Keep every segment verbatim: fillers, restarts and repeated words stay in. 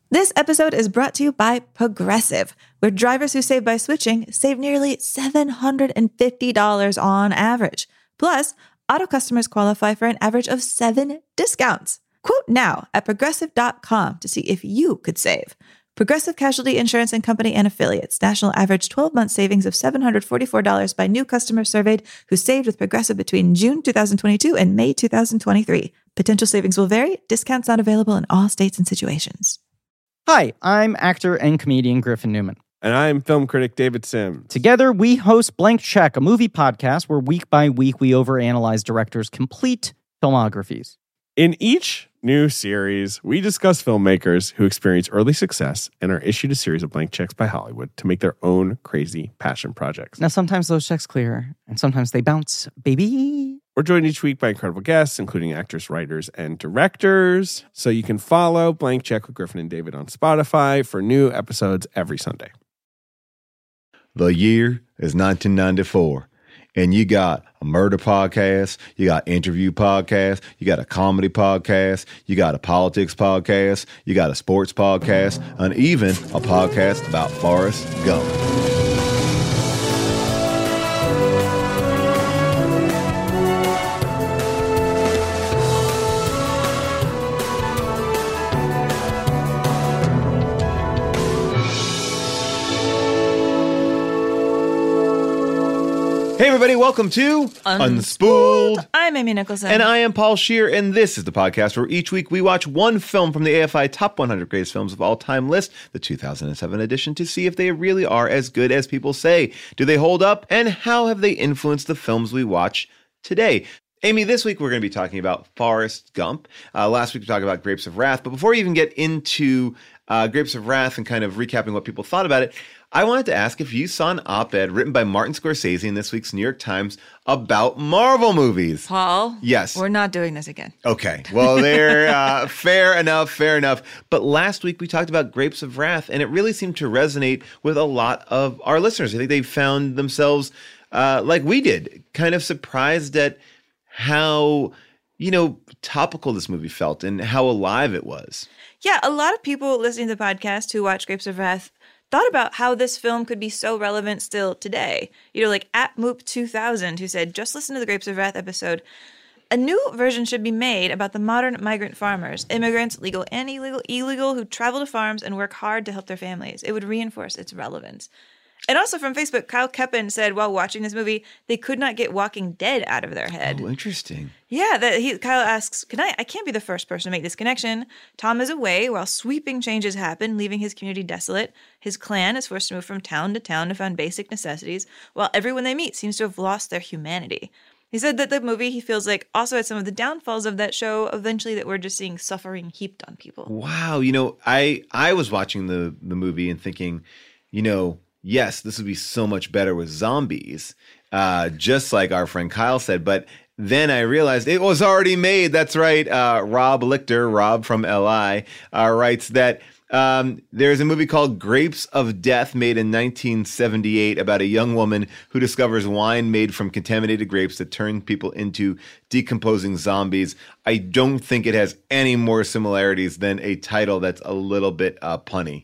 This episode is brought to you by Progressive, where drivers who save by switching save nearly seven hundred fifty dollars on average. Plus, auto customers qualify for an average of seven discounts. Quote now at progressive dot com to see if you could save. Progressive Casualty Insurance and Company and Affiliates. National average twelve-month savings of seven hundred forty-four dollars by new customers surveyed who saved with Progressive between June twenty twenty-two and May twenty twenty-three. Potential savings will vary. Discounts not available in all states and situations. Hi, I'm actor and comedian Griffin Newman. And I'm film critic David Sims. Together, we host Blank Check, a movie podcast where week by week we overanalyze directors' complete filmographies. In each new series, we discuss filmmakers who experience early success and are issued a series of blank checks by Hollywood to make their own crazy passion projects. Now, sometimes those checks clear, and sometimes they bounce, baby. We're joined each week by incredible guests, including actors, writers, and directors. So you can follow Blank Check with Griffin and David on Spotify for new episodes every Sunday. The year is nineteen ninety-four. And you got a murder podcast, you got interview podcast, you got a comedy podcast, you got a politics podcast, you got a sports podcast, and even a podcast about Forrest Gump. Hey everybody, welcome to Unspooled. I'm Amy Nicholson. And I am Paul Scheer, and this is the podcast where each week we watch one film from the A F I Top one hundred Greatest Films of All Time list, the two thousand seven edition, to see if they really are as good as people say. Do they hold up? And how have they influenced the films we watch today? Amy, this week we're going to be talking about Forrest Gump. Uh, last week we talked about Grapes of Wrath. But before we even get into uh, Grapes of Wrath and kind of recapping what people thought about it, I wanted to ask if you saw an op-ed written by Martin Scorsese in this week's New York Times about Marvel movies. Paul? Yes. We're not doing this again. Okay. Well, they're uh, fair enough, fair enough. But last week we talked about Grapes of Wrath, and it really seemed to resonate with a lot of our listeners. I think they found themselves, uh, like we did, kind of surprised at how, you know, topical this movie felt and how alive it was. Yeah, a lot of people listening to the podcast who watch Grapes of Wrath thought about how this film could be so relevant still today. You know, like at Moop two thousand, who said, just listen to the Grapes of Wrath episode. A new version should be made about the modern migrant farmers, immigrants, legal and illegal, illegal, who travel to farms and work hard to help their families. It would reinforce its relevance. And also from Facebook, Kyle Keppen said while watching this movie, they could not get Walking Dead out of their head. Oh, interesting. Yeah, that he, Kyle asks, Can I, I can't be the first person to make this connection. Tom is away while sweeping changes happen, leaving his community desolate. His clan is forced to move from town to town to find basic necessities, while everyone they meet seems to have lost their humanity. He said that the movie, he feels like, also had some of the downfalls of that show, eventually, that we're just seeing suffering heaped on people. Wow. You know, I, I was watching the, the movie and thinking, you know, yes, this would be so much better with zombies, uh, just like our friend Kyle said. But then I realized it was already made. That's right. Uh, Rob Lichter, Rob from L I, uh, writes that um, there's a movie called Grapes of Death made in nineteen seventy-eight about a young woman who discovers wine made from contaminated grapes that turn people into decomposing zombies. I don't think it has any more similarities than a title that's a little bit uh, punny.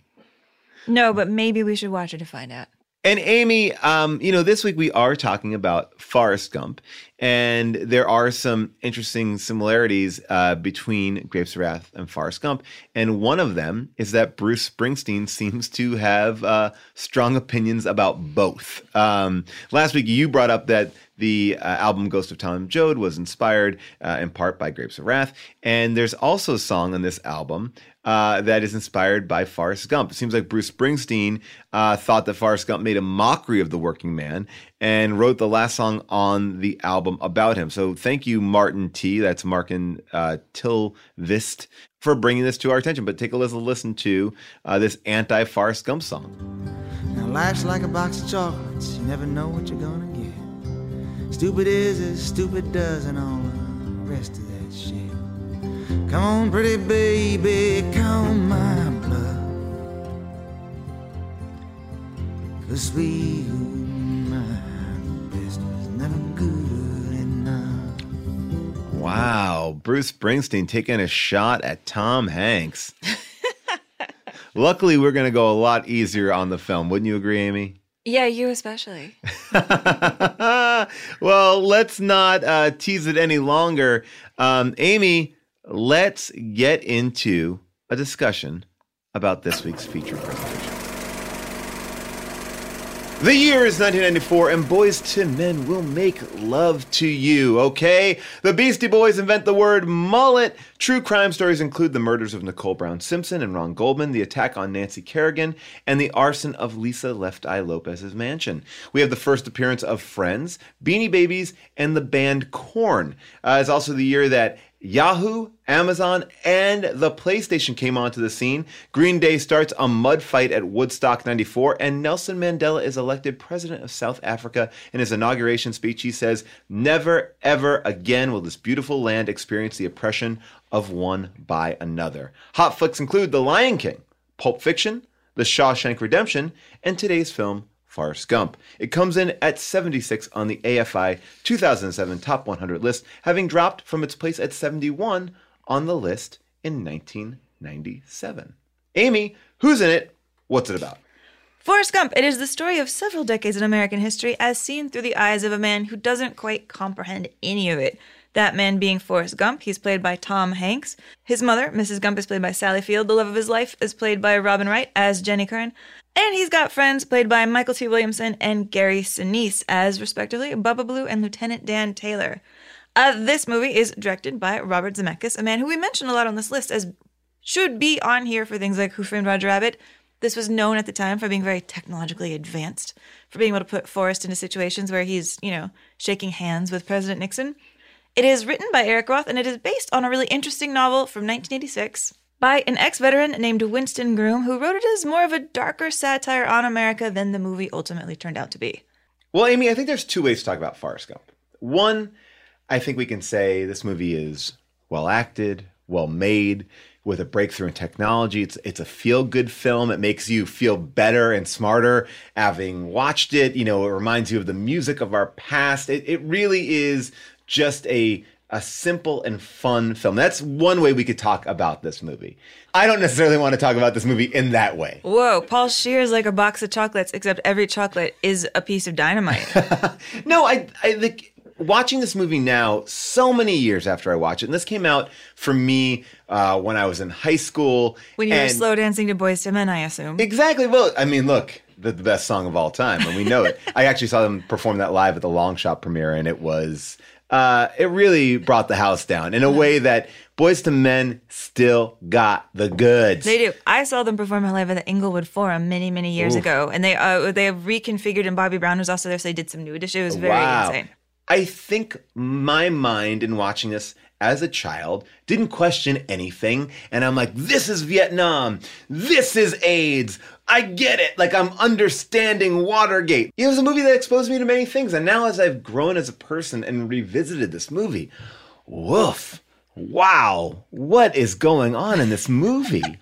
No, but maybe we should watch it to find out. And Amy, um, you know, this week we are talking about Forrest Gump, and there are some interesting similarities uh, between Grapes of Wrath and Forrest Gump. And one of them is that Bruce Springsteen seems to have uh, strong opinions about both. Um, last week you brought up that the uh, album Ghost of Tom Joad was inspired uh, in part by Grapes of Wrath. And there's also a song on this album Uh, that is inspired by Forrest Gump. It seems like Bruce Springsteen uh, thought that Forrest Gump made a mockery of the working man and wrote the last song on the album about him. So thank you, Martin T. That's Markin uh, Tilvist, for bringing this to our attention. But take a listen, listen to uh, this anti-Forrest Gump song. Now life's like a box of chocolates. You never know what you're gonna get. Stupid is as stupid does and all the rest of that shit. Come on, pretty baby, count my blood. 'Cause sweet my best was never good enough. Wow, Bruce Springsteen taking a shot at Tom Hanks. Luckily, we're going to go a lot easier on the film. Wouldn't you agree, Amy? Yeah, you especially. Well, let's not uh, tease it any longer. Um, Amy, let's get into a discussion about this week's feature presentation. The year is nineteen ninety-four, and Boys to Men will make love to you, okay? The Beastie Boys invent the word mullet. True crime stories include the murders of Nicole Brown Simpson and Ron Goldman, the attack on Nancy Kerrigan, and the arson of Lisa Left Eye Lopez's mansion. We have the first appearance of Friends, Beanie Babies, and the band Korn. Uh, it's also the year that Yahoo, Amazon, and the PlayStation came onto the scene. Green Day starts a mud fight at Woodstock ninety-four, and Nelson Mandela is elected president of South Africa. In his inauguration speech, he says, "Never, ever again will this beautiful land experience the oppression of one by another." Hot flicks include The Lion King, Pulp Fiction, The Shawshank Redemption, and today's film, Forrest Gump. It comes in at seventy-six on the A F I two thousand seven Top one hundred list, having dropped from its place at seventy-one on the list in nineteen ninety-seven. Amy, who's in it? What's it about? Forrest Gump. It is the story of several decades in American history as seen through the eyes of a man who doesn't quite comprehend any of it. That man being Forrest Gump. He's played by Tom Hanks. His mother, Missus Gump, is played by Sally Field. The love of his life is played by Robin Wright as Jenny Curran. And he's got friends played by Michael T. Williamson and Gary Sinise as, respectively, Bubba Blue and Lieutenant Dan Taylor. Uh, this movie is directed by Robert Zemeckis, a man who we mentioned a lot on this list as should be on here for things like Who Framed Roger Rabbit. This was known at the time for being very technologically advanced, for being able to put Forrest into situations where he's, you know, shaking hands with President Nixon. It is written by Eric Roth, and it is based on a really interesting novel from nineteen eighty-six by an ex-veteran named Winston Groom, who wrote it as more of a darker satire on America than the movie ultimately turned out to be. Well, Amy, I think there's two ways to talk about Forrest Gump. One, I think we can say this movie is well acted, well made, with a breakthrough in technology. It's it's a feel-good film. It makes you feel better and smarter having watched it. You know, it reminds you of the music of our past. It it really is just a a simple and fun film. That's one way we could talk about this movie. I don't necessarily want to talk about this movie in that way. Whoa, Paul Scheer is like a box of chocolates, except every chocolate is a piece of dynamite. No, I I think watching this movie now, so many years after I watched it, and this came out for me uh, when I was in high school. When you and were slow dancing to Boyz two Men, I assume. Exactly. Well, I mean, look, the, the best song of all time, and we know it. I actually saw them perform that live at the Long Shot premiere, and it was, uh, it really brought the house down in a way that Boyz two Men still got the goods. They do. I saw them perform live at the Inglewood Forum many, many years Oof. ago, and they uh, they have reconfigured, and Bobby Brown was also there, so they did some new additions. It was very Wow. insane. I think my mind in watching this as a child didn't question anything. And I'm like, this is Vietnam. This is AIDS. I get it. Like, I'm understanding Watergate. It was a movie that exposed me to many things. And now as I've grown as a person and revisited this movie, woof. Wow. What is going on in this movie? I mean,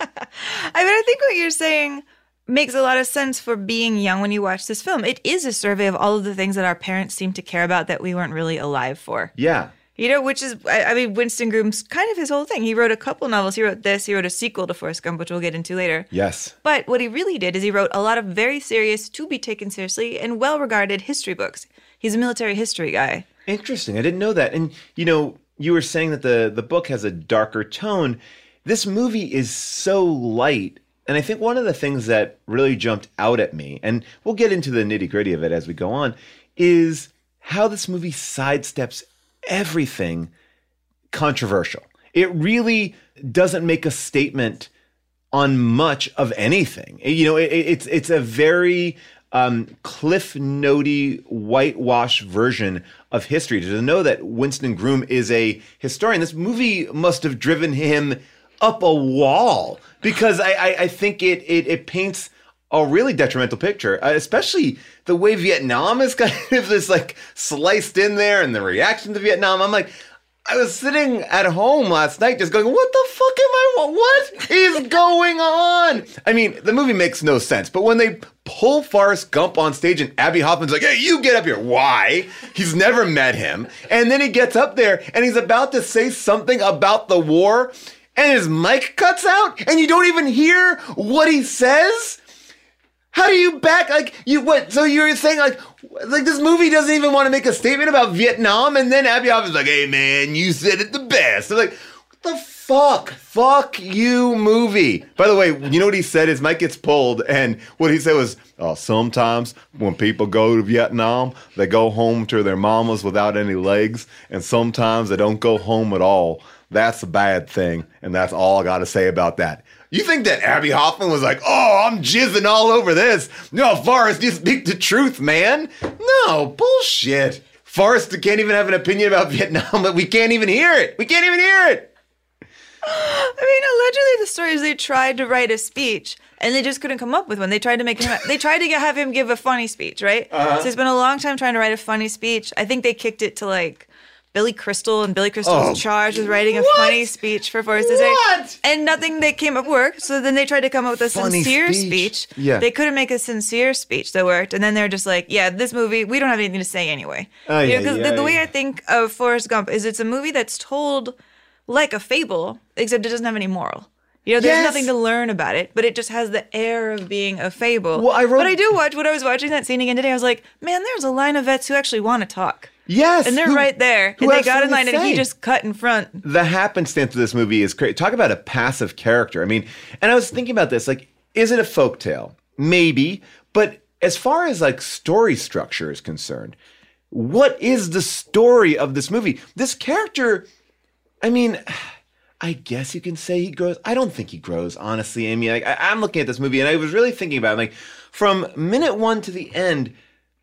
I think what you're saying makes a lot of sense for being young when you watch this film. It is a survey of all of the things that our parents seem to care about that we weren't really alive for. Yeah. You know, which is, I, I mean, Winston Groom's kind of his whole thing. He wrote a couple novels. He wrote this. He wrote a sequel to Forrest Gump, which we'll get into later. Yes. But what he really did is he wrote a lot of very serious, to be taken seriously, and well-regarded history books. He's a military history guy. Interesting. I didn't know that. And, you know, you were saying that the, the book has a darker tone. This movie is so light. And I think one of the things that really jumped out at me, and we'll get into the nitty-gritty of it as we go on, is how this movie sidesteps everything controversial. It really doesn't make a statement on much of anything. You know, it, it's it's a very um, Cliff Note-y, whitewash version of history. To know that Winston Groom is a historian, this movie must have driven him up a wall, because I, I, I think it, it it paints a really detrimental picture, uh, especially the way Vietnam is kind of this like sliced in there, and the reaction to Vietnam. I'm like, I was sitting at home last night just going, what the fuck am I, what is going on? I mean, the movie makes no sense, but when they pull Forrest Gump on stage and Abby Hoffman's like, hey, you get up here. Why? He's never met him. And then he gets up there and he's about to say something about the war. and his mic cuts out and you don't even hear what he says? How do you back, like, you, what, so you're saying, like, like this movie doesn't even want to make a statement about Vietnam, and then Abby Hoffman's like, hey, man, you said it the best. I'm like, what the fuck? Fuck you, movie. By the way, you know what he said? His mic gets pulled, and what he said was, oh, sometimes when people go to Vietnam, they go home to their mamas without any legs, and sometimes they don't go home at all. That's a bad thing, and that's all I got to say about that. You think that Abby Hoffman was like, oh, I'm jizzing all over this. No, Forrest, you speak the truth, man. No, bullshit. Forrest can't even have an opinion about Vietnam, but we can't even hear it. We can't even hear it. I mean, allegedly the story is they tried to write a speech and they just couldn't come up with one. They tried to make him, they tried to get, have him give a funny speech, right? Uh-huh. So it's been a long time trying to write a funny speech. I think they kicked it to like Billy Crystal, and Billy Crystal was Oh, charged with writing a what? funny speech for Forrest to say. What? And nothing they came up worked. So then they tried to come up with a Funny sincere speech. speech. Yeah. They couldn't make a sincere speech that worked. And then they're just like, yeah, this movie, we don't have anything to say anyway. Oh, you yeah, know, because yeah, the, the way yeah. I think of Forrest Gump is it's a movie that's told like a fable, except it doesn't have any moral. You know, there's Yes. nothing to learn about it, but it just has the air of being a fable. Well, I wrote- But I do watch, when I was watching that scene again today, I was like, man, there's a line of vets who actually want to talk. Yes. And they're who- right there. who And they have got in something line to and he say. just cut in front. The happenstance of this movie is great. Talk about a passive character. I mean, and I was thinking about this, like, is it a folktale? Maybe. But as far as like story structure is concerned, what is the story of this movie? This character, I mean, I guess you can say he grows. I don't think he grows, honestly, Amy. Like, I, I'm looking at this movie and I was really thinking about it. Like, from minute one to the end,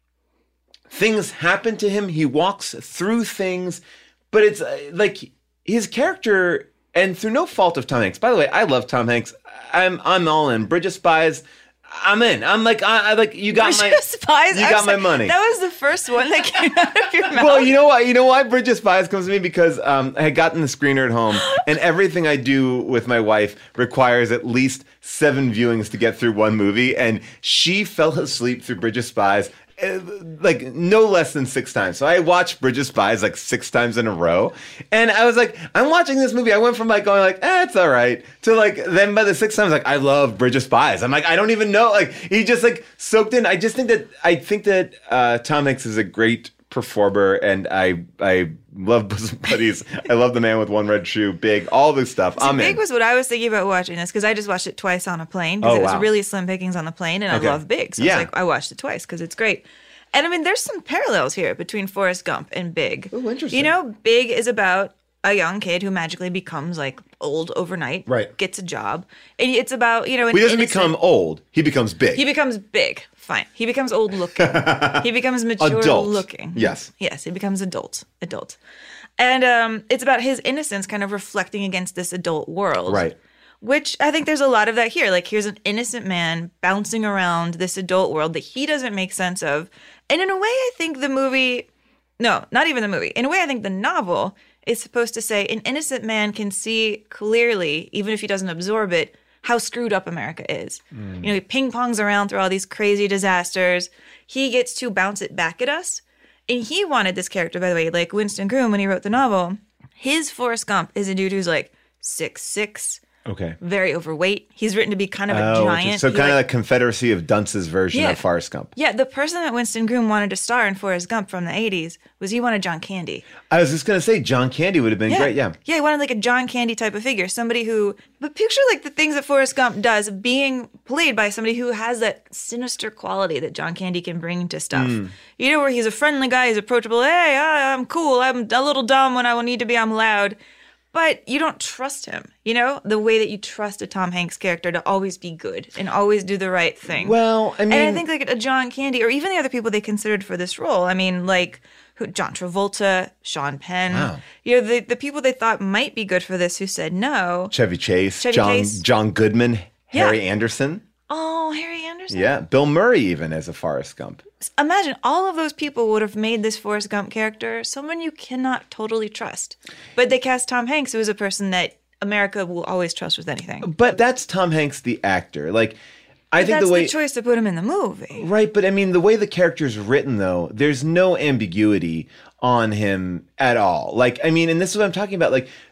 things happen to him. He walks through things, but it's uh, like his character, and through no fault of Tom Hanks. By the way, I love Tom Hanks. I'm I'm all in. Bridge of Spies, I'm in. I'm like I, I like you got my Spies. you I got was my like, money. That was the first one that came out of your mouth. Well, you know why? You know why Bridge of Spies comes to me? Because um, I had gotten the screener at home, and everything I do with my wife requires at least seven viewings to get through one movie, and she fell asleep through Bridge of Spies uh, like no less than six times. So I watched Bridge of Spies like six times in a row, and I was like, I'm watching this movie. I went from like going like, eh, it's all right, to like then by the sixth time, I was like, I love Bridge of Spies. I'm like, I don't even know. Like he just like soaked in. I just think that I think that uh, Tom Hanks is a great performer, and I I love Bosom Buddies. I love The Man with One Red Shoe, Big, all this stuff. See, I'm Big in. was what I was thinking about watching this because I just watched it twice on a plane because Oh, it was wow. really slim pickings on the plane, and Okay. I love Big. So Yeah. I was like, I watched it twice because it's great. And I mean, there's some parallels here between Forrest Gump and Big. Ooh, interesting. You know, Big is about a young kid who magically becomes like old overnight, Right. gets a job, and it's about you know. An He doesn't innocent- become old. He becomes big. He becomes big. Fine. He becomes old looking. He becomes mature Adult. looking. Yes. Yes. He becomes adult. Adult. And um, it's about his innocence kind of reflecting against this adult world. Right. Which I think there's a lot of that here. Like, here's an innocent man bouncing around this adult world that he doesn't make sense of. And in a way, I think the movie, no, not even the movie. In a way, I think the novel is supposed to say an innocent man can see clearly, even if he doesn't absorb it, how screwed up America is. You know, he ping pongs around through all these crazy disasters. He gets to bounce it back at us. And he wanted this character, by the way, like Winston Groom when he wrote the novel. His Forrest Gump is a dude who's like six six, Okay. very overweight. He's written to be kind of a Oh, giant. so He, kind of like- the Confederacy of Dunce's version Yeah. of Forrest Gump. yeah, the person that Winston Groom wanted to star in Forrest Gump from the eighties was he wanted John Candy. I was just gonna say John Candy would have been great. Yeah. Yeah, he wanted like a John Candy type of figure. Somebody who, but picture like the things that Forrest Gump does being played by somebody who has that sinister quality that John Candy can bring to stuff. Mm. You know, where he's a friendly guy, he's approachable. Hey, I- I'm cool. I'm a little dumb when I will need to be. I'm loud. But you don't trust him, you know, the way that you trust a Tom Hanks character to always be good and always do the right thing. Well, I mean, And I think like a John Candy, or even the other people they considered for this role. I mean, like who, John Travolta, Sean Penn. Wow. You know, the, the people they thought might be good for this who said no. Chevy Chase, Chevy John Chase. John Goodman, Harry Yeah. Anderson. Oh, Harry Anderson. Yeah, Bill Murray even as a Forrest Gump. Imagine all of those people would have made this Forrest Gump character someone you cannot totally trust. But they cast Tom Hanks, who is a person that America will always trust with anything. But that's Tom Hanks, the actor. Like, I think That's the way the choice to put him in the movie. Right, but I mean, the way the character's written, though, there's no ambiguity on him at all. Like, I mean, and this is what I'm talking about. Like,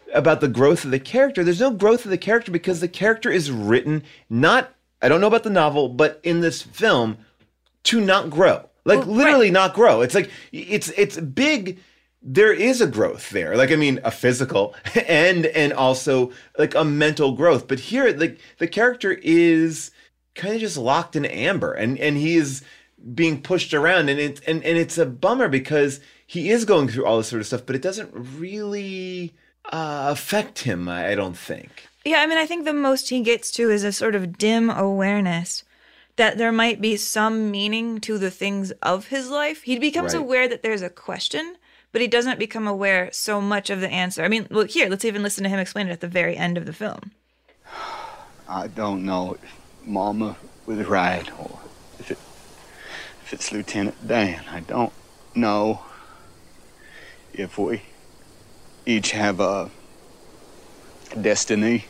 about the growth of the character. There's no growth of the character because the character is written not, I don't know about the novel, but in this film, to not grow. Like Well, literally right. not grow. It's like, it's it's big. There is a growth there. Like, I mean, a physical and and also like a mental growth. But here, like the character is kind of just locked in amber and, and he is being pushed around. And it's, and, and it's a bummer because he is going through all this sort of stuff, but it doesn't really uh, affect him, I don't think. Yeah, I mean, I think the most he gets to is a sort of dim awareness that there might be some meaning to the things of his life. He becomes Right. aware that there's a question, but he doesn't become aware so much of the answer. I mean, well, here, let's even listen to him explain it at the very end of the film. I don't know if Mama was right or if it if it's Lieutenant Dan. I don't know if we each have a destiny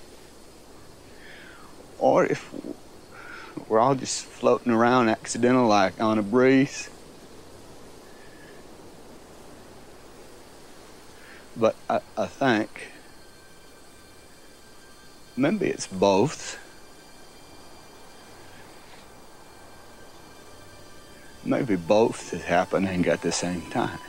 or if we're all just floating around accidental like on a breeze. But I, I think maybe it's both. Maybe both is happening at the same time.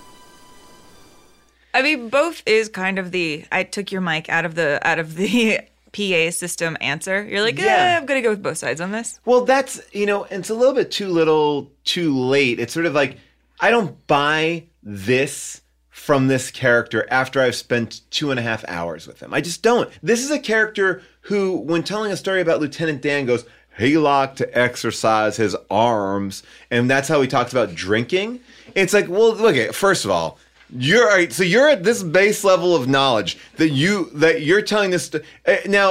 I mean, both is kind of the I took your mic out of the out of the P A system answer. You're like, yeah, Yeah. I'm gonna go with both sides on this. Well, that's, you know, it's a little bit too little, too late. It's sort of like, I don't buy this from this character after I've spent two and a half hours with him. I just don't. This is a character who, when telling a story about Lieutenant Dan, goes, he liked to exercise his arms, and that's how he talks about drinking. It's like, well, look at, first of all, you're all right, so you're at this base level of knowledge that you that you're telling this st- uh, now.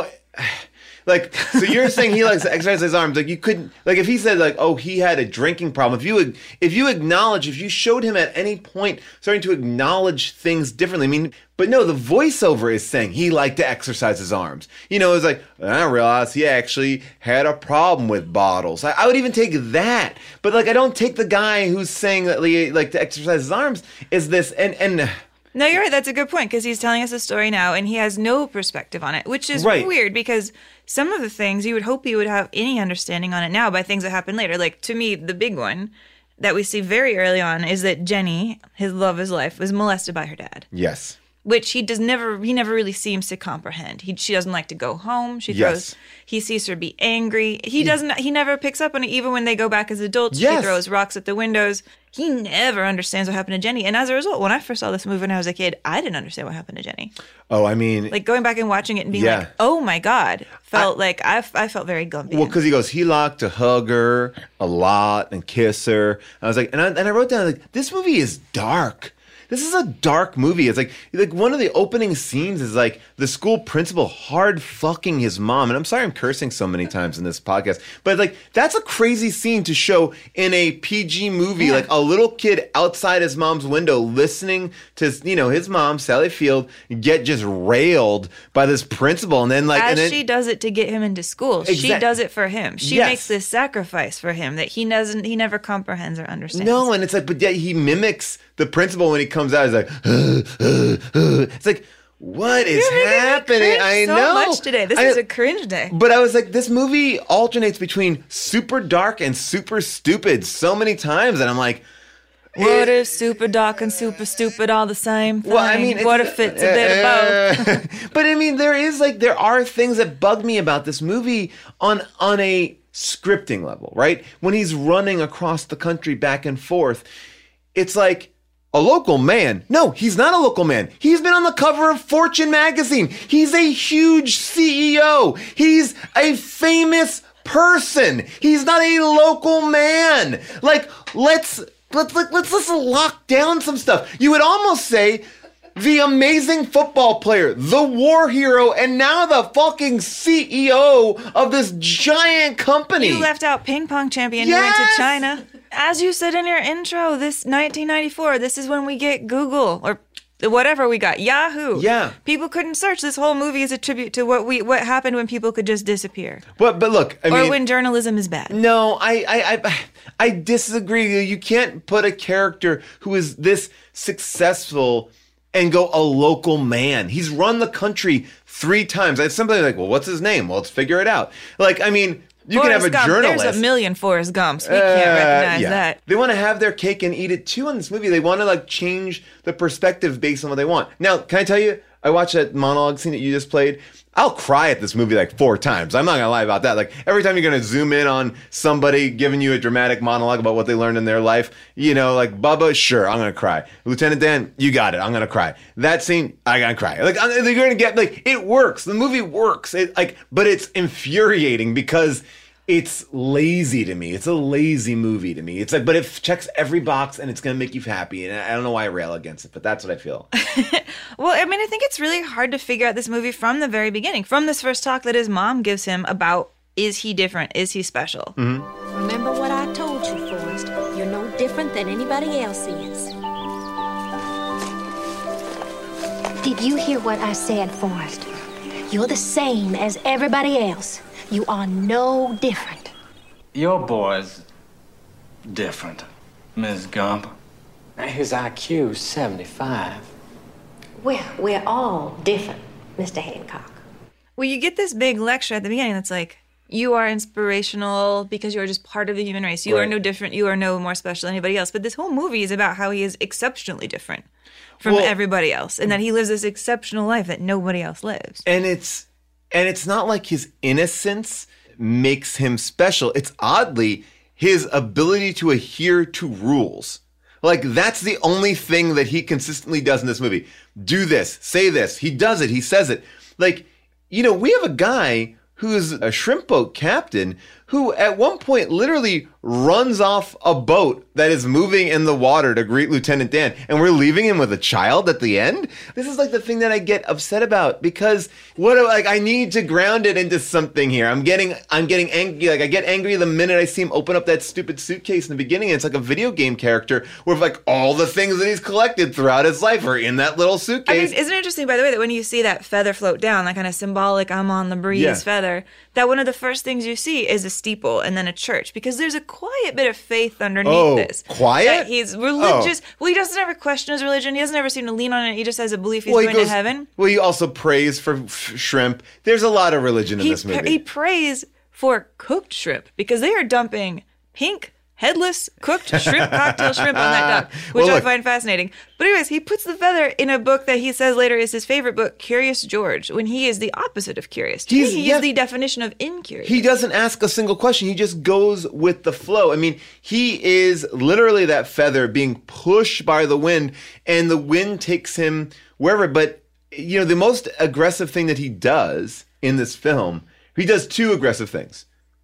Like, so you're saying he likes to exercise his arms. Like, you couldn't, like, if he said, like, oh, he had a drinking problem, if you if you acknowledge, if you showed him at any point starting to acknowledge things differently, I mean, but no, the voiceover is saying he liked to exercise his arms. You know, it's like, I realized he actually had a problem with bottles. I, I would even take that. But, like, I don't take the guy who's saying that he liked to exercise his arms is this, and, and, No, you're right. That's a good point because he's telling us a story now and he has no perspective on it, which is Right. weird because some of the things you would hope you would have any understanding on it now by things that happen later. Like, to me, the big one that we see very early on is that Jenny, his love of his life, was molested by her dad, yes. which he does never, he never really seems to comprehend. He, she doesn't like to go home. She Yes. throws, he sees her be angry. He doesn't, he never picks up on it. Even when they go back as adults, Yes. she throws rocks at the windows. He never understands what happened to Jenny. And as a result, when I first saw this movie when I was a kid, I didn't understand what happened to Jenny. Oh, I mean, Like going back and watching it and being Yeah. like, oh my God, felt like I, I felt very gumpy. well, because he goes, he liked to hug her a lot and kiss her. I was like, and I, and I wrote down, like, this movie is dark. This is a dark movie. It's like, like one of the opening scenes is like the school principal hard fucking his mom. And I'm sorry I'm cursing so many times in this podcast, but like that's a crazy scene to show in a P G movie. Yeah. Like a little kid outside his mom's window listening to, you know, his mom, Sally Field, get just railed by this principal. And then like, As and then, she does it to get him into school, she Exact- does it for him. She Yes. makes this sacrifice for him that he doesn't, he never comprehends or understands. No, and it's like, but yet he mimics the principal when he comes out. He's like, uh, uh, uh. It's like, what is You're making me happening? cringe I so know. much today. This I- is a cringe day. But I was like, this movie alternates between super dark and super stupid so many times, and I'm like, What it- if super dark and super stupid all the same thing? Well, I mean, what it's- if it's a bit of both? uh, But I mean, there is like there are things that bug me about this movie on on a scripting level, right? When he's running across the country back and forth, it's like a local man. No, he's not a local man. He's been on the cover of Fortune magazine. He's a huge C E O. He's a famous person. He's not a local man. Like, let's let's let's let's, let's lock down some stuff. You would almost say the amazing football player, the war hero, and now the fucking C E O of this giant company. You left out ping pong champion who went to Yes! China. As you said in your intro, this nineteen ninety-four, this is when we get Google or whatever we got, Yahoo. Yeah. People couldn't search. This whole movie is a tribute to what we what happened when people could just disappear. But but look, I or mean, when journalism is bad. no, I, I I I disagree. You can't put a character who is this successful and go a local man. He's run the country three times. It's somebody like, well, what's his name? Well, let's figure it out. Like, I mean, you Forrest can have a Gump. journalist. There's a million Forrest Gumps. We Uh, can't recognize yeah. that. They want to have their cake and eat it too in this movie. They want to like change the perspective based on what they want. Now, can I tell you, I watched that monologue scene that you just played. I'll cry at this movie like four times. I'm not going to lie about that. Like every time you're going to zoom in on somebody giving you a dramatic monologue about what they learned in their life, you know, like Bubba, sure, I'm going to cry. Lieutenant Dan, you got it. I'm going to cry. That scene, I got to cry. Like I'm, they're going to get like, it works. The movie works. It, like, but it's infuriating because it's lazy to me. It's a lazy movie to me. It's like, but it checks every box and it's going to make you happy. And I don't know why I rail against it, but that's what I feel. Well, I mean, I think it's really hard to figure out this movie from the very beginning, from this first talk that his mom gives him about, is he different? Is he special? Mm-hmm. Remember what I told you, Forrest. You're no different than anybody else is. Did you hear what I said, Forrest? You're the same as everybody else. You are no different. Your boy's different, Miss Gump. His I Q's seventy-five. Well, we're all different, Mister Hancock. Well, you get this big lecture at the beginning that's like, you are inspirational because you are just part of the human race. You Right. are no different. You are no more special than anybody else. But this whole movie is about how he is exceptionally different from Well- everybody else and that he lives this exceptional life that nobody else lives. And it's and it's not like his innocence makes him special. It's oddly his ability to adhere to rules. Like that's the only thing that he consistently does in this movie. Do this, say this. He does it. He says it. Like, you know, we have a guy who's a shrimp boat captain who at one point literally runs off a boat that is moving in the water to greet Lieutenant Dan. And we're leaving him with a child at the end? This is like the thing that I get upset about because what do, like I need to ground it into something here. I'm getting I'm getting angry. Like I get angry the minute I see him open up that stupid suitcase in the beginning. And it's like a video game character where like all the things that he's collected throughout his life are in that little I suitcase. mean, isn't it interesting, by the way, that when you see that feather float down, that kind of symbolic I'm on the breeze Yeah. feather, that one of the first things you see is a steeple and then a church because there's a quiet bit of faith underneath Oh, this. quiet? That he's religious. Well, he doesn't ever question his religion. He doesn't ever seem to lean on it. He just has a belief he's Well, he going goes- to heaven. Well, he also prays for f- shrimp. There's a lot of religion in He, this movie. he prays for cooked shrimp because they are dumping pink, headless, cooked shrimp, cocktail shrimp on that dock, which Well, I look. find fascinating. But anyways, he puts the feather in a book that he says later is his favorite book, Curious George, when he is the opposite of curious. To He's- me, he yeah. is the definition of incurious. He doesn't ask a single question. He just goes with the flow. I mean, he is literally that feather being pushed by the wind, and the wind takes him wherever. But, you know, the most aggressive thing that he does in this film, he does two aggressive things.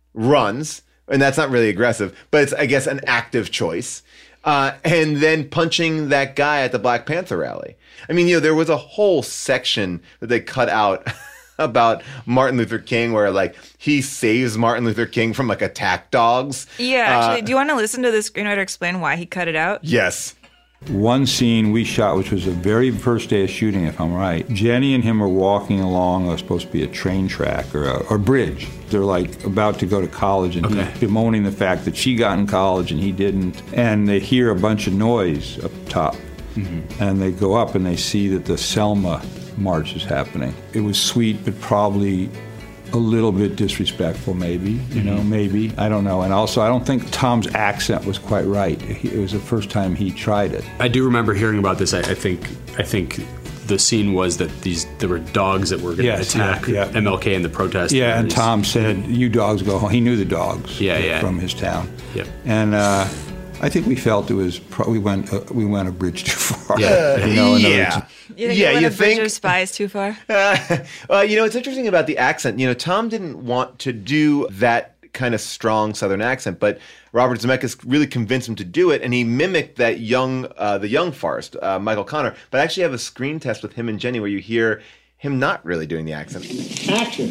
Runs, and that's not really aggressive, but it's, I guess, an active choice. Uh, and then punching that guy at the Black Panther rally. I mean, you know, there was a whole section that they cut out about Martin Luther King where, like, he saves Martin Luther King from, like, attack dogs. Yeah, actually, Uh, do you want to listen to the screenwriter explain why he cut it out? Yes. One scene we shot, which was the very first day of shooting, if I'm right, Jenny and him are walking along, uh, supposed to be a train track or a or bridge. They're like about to go to college, and he's bemoaning the fact that she got in college and he didn't. And they hear a bunch of noise up top. And they go up and they see that the Selma March is happening. It was sweet, but probably a little bit disrespectful, maybe, you know, maybe. I don't know. And also, I don't think Tom's accent was quite right. He, it was the first time he tried it. I do remember hearing about this. I, I think I think the scene was that these there were dogs that were going to Yes, attack yeah, yeah. M L K in the protest. Yeah, and There's- Tom said, you dogs go home. He knew the dogs Yeah, yeah. from his town. Yep. And uh, I think we felt it was, pro- we went uh, we went a bridge too far. Yeah. You know, in other yeah. words, You think yeah, he went you a bridge think? of spies too far? Uh, you know, it's interesting about the accent. You know, Tom didn't want to do that kind of strong Southern accent, but Robert Zemeckis really convinced him to do it, and he mimicked that young, uh, the young Forrest, uh, Michael Connor. But I actually have a screen test with him and Jenny where you hear him not really doing the accent. Action.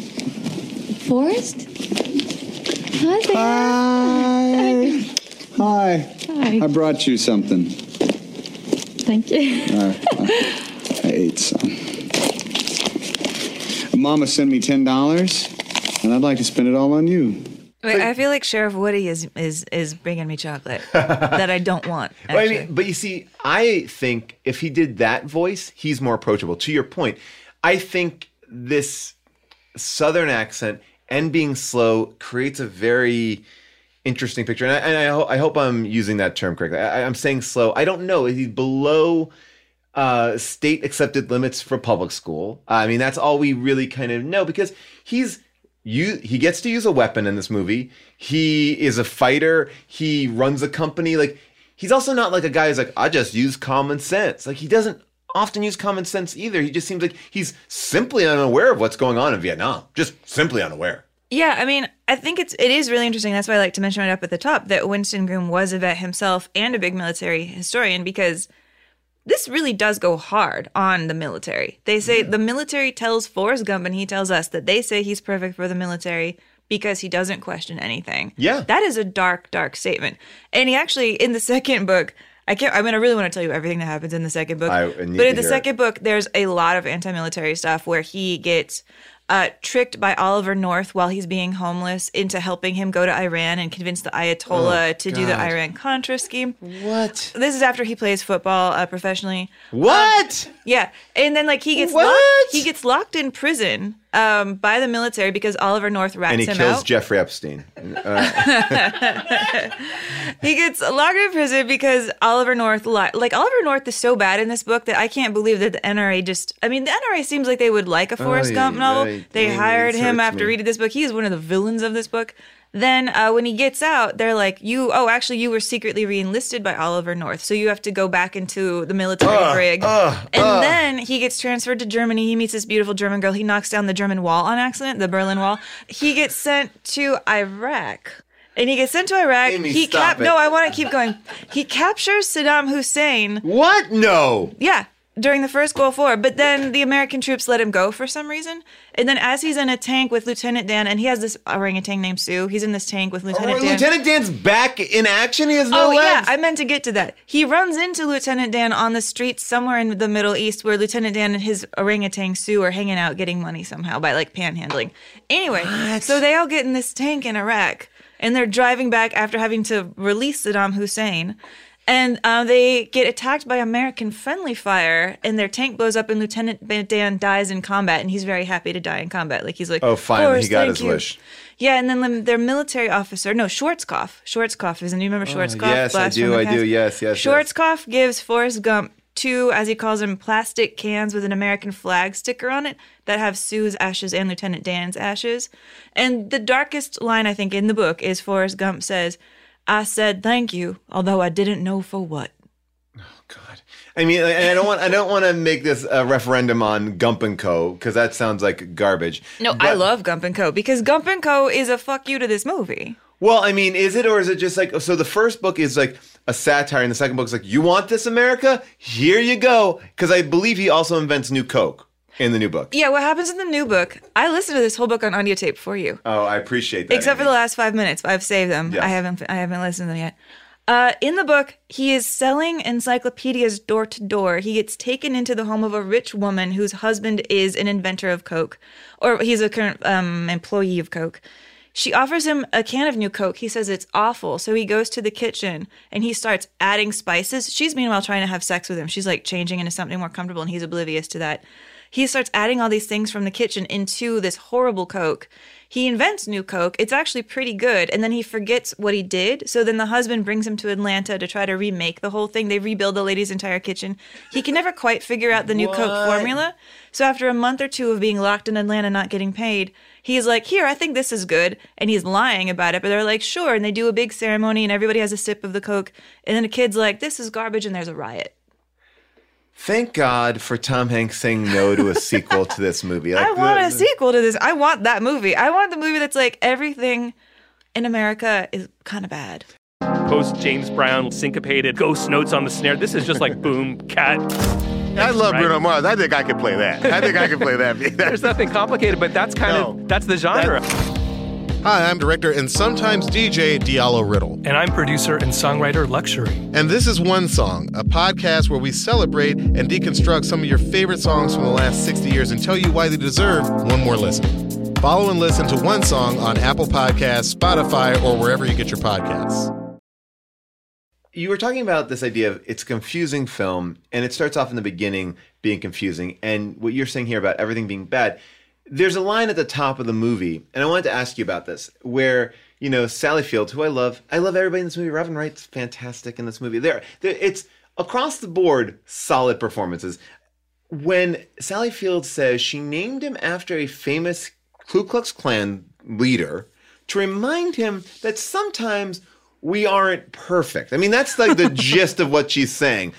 Forrest? Hi there. Hi. Hi. Hi. I brought you something. Thank you. Uh, I ate some. Mama sent me ten dollars, and I'd like to spend it all on you. Wait, I feel like Sheriff Woody is is is bringing me chocolate that I don't want. But, I mean, but you see, I think if he did that voice, he's more approachable. To your point, I think this Southern accent and being slow creates a very interesting picture. And I, and I, ho- I hope I'm using that term correctly. I, I'm saying slow. I don't know. Is he below uh, state accepted limits for public school? I mean, that's all we really kind of know because he's You, he gets to use a weapon in this movie. He is a fighter. He runs a company. Like, he's also not like a guy who's like, I just use common sense. Like, he doesn't often use common sense either. He just seems like he's simply unaware of what's going on in Vietnam. Just simply unaware. Yeah, I mean, I think it's it is really interesting. That's why I like to mention it up at the top that Winston Groom was a vet himself and a big military historian because this really does go hard on the military. They say the military tells Forrest Gump and he tells us that they say he's perfect for the military because he doesn't question anything. Yeah. That is a dark, dark statement. And he actually, in the second book, I can't, I mean, I really want to tell you everything that happens in the second book. I need but in to the hear second it. book, there's a lot of anti-military stuff where he gets uh, tricked by Oliver North while he's being homeless into helping him go to Iran and convince the Ayatollah Oh, to do the God. Iran-Contra scheme. What? This is after he plays football uh, professionally. What? Um, yeah, and then like he gets What? locked, he gets locked in prison um, by the military because Oliver North rats And he him kills out. Jeffrey Epstein. Uh, He gets locked in prison because Oliver North, li- like Oliver North is so bad in this book that I can't believe that the N R A just, I mean, the N R A seems like they would like a Forrest Ay, Gump novel. ay, They ay, hired it him hurts after me. reading this book. He is one of the villains of this book. Then uh, when he gets out, they're like, you, oh, actually, you were secretly re-enlisted by Oliver North. So you have to go back into the military Ugh, brig. ugh, and ugh. then he gets transferred to Germany. He meets this beautiful German girl. He knocks down the German wall on accident, the Berlin Wall. He gets sent to Iraq. And he gets sent to Iraq. Amy, he stop cap- it. No, I want to keep going. He captures Saddam Hussein. What? No. Yeah, during the first Gulf War. But then the American troops let him go for some reason. And then as he's in a tank with Lieutenant Dan, and he has this orangutan named Sue. He's in this tank with Lieutenant Oh, Dan. Lieutenant Dan's back in action. He has no Oh, legs. yeah, I meant to get to that. He runs into Lieutenant Dan on the street somewhere in the Middle East where Lieutenant Dan and his orangutan Sue are hanging out getting money somehow by like panhandling. Anyway, so they all get in this tank in Iraq and they're driving back after having to release Saddam Hussein. And uh, they get attacked by American friendly fire, and their tank blows up, and Lieutenant Dan dies in combat, and he's very happy to die in combat. Like he's like, Oh, finally, he "Forrest, got thank his you." wish. Yeah, and then the- their military officer, no, Schwarzkopf. Schwarzkopf, isn't he? Remember Schwarzkopf? Oh, yes, I Blast from do, the I Past? do, yes, yes, yes. Schwarzkopf gives Forrest Gump two, as he calls them, plastic cans with an American flag sticker on it that have Sue's ashes and Lieutenant Dan's ashes. And the darkest line, I think, in the book is Forrest Gump says, "I said thank you, although I didn't know for what." I mean, and I don't want I don't want to make this a referendum on Gump and Co. because that sounds like garbage. No, I But- love Gump and Co. because Gump and Co. is a fuck you to this movie. Well, I mean, is it or is it just like so? The first book is like a satire, and the second book is like, "You want this, America? Here you go." Because I believe he also invents new Coke in the new book. Yeah, what happens in the new book? I listened to this whole book on audio tape for you. Oh, I appreciate that. Except for Amy. the last five minutes. I've saved them. Yeah. I haven't I haven't listened to them yet. Uh, in the book, he is selling encyclopedias door to door. He gets taken into the home of a rich woman whose husband is an inventor of Coke, or he's a current um, employee of Coke. She offers him a can of new Coke. He says it's awful. So he goes to the kitchen and he starts adding spices. She's meanwhile trying to have sex with him. She's like changing into something more comfortable and he's oblivious to that. He starts adding all these things from the kitchen into this horrible Coke. He invents new Coke. It's actually pretty good. And then he forgets what he did. So then the husband brings him to Atlanta to try to remake the whole thing. They rebuild the lady's entire kitchen. He can never quite figure out the new Coke What? formula. So after a month or two of being locked in Atlanta not getting paid, he's like, here, I think this is good. And he's lying about it. But they're like, sure. And they do a big ceremony and everybody has a sip of the Coke. And then a kid's like, this is garbage. And there's a riot. Thank God for Tom Hanks saying no to a sequel to this movie. Like, I want the- a sequel to this. I want that movie. I want the movie that's like everything in America is kind of bad. Post James Brown syncopated ghost notes on the snare. This is just like boom, cat. I love right? Bruno Mars. I think I could play that. I think I could play that. There's nothing complicated, but that's kind No. of that's the genre. Hi, I'm director and sometimes D J Diallo Riddle. And I'm producer and songwriter Luxury. And this is One Song, a podcast where we celebrate and deconstruct some of your favorite songs from the last sixty years and tell you why they deserve one more listen. Follow and listen to One Song on Apple Podcasts, Spotify, or wherever you get your podcasts. You were talking about this idea of it's a confusing film, and it starts off in the beginning being confusing. And what you're saying here about everything being bad, there's a line at the top of the movie, and I wanted to ask you about this, where, you know, Sally Field, who I love, I love everybody in this movie. Robin Wright's fantastic in this movie. There, there it's across the board solid performances. When Sally Field says she named him after a famous Ku Klux Klan leader to remind him that sometimes we aren't perfect. I mean, that's like the gist of what she's saying.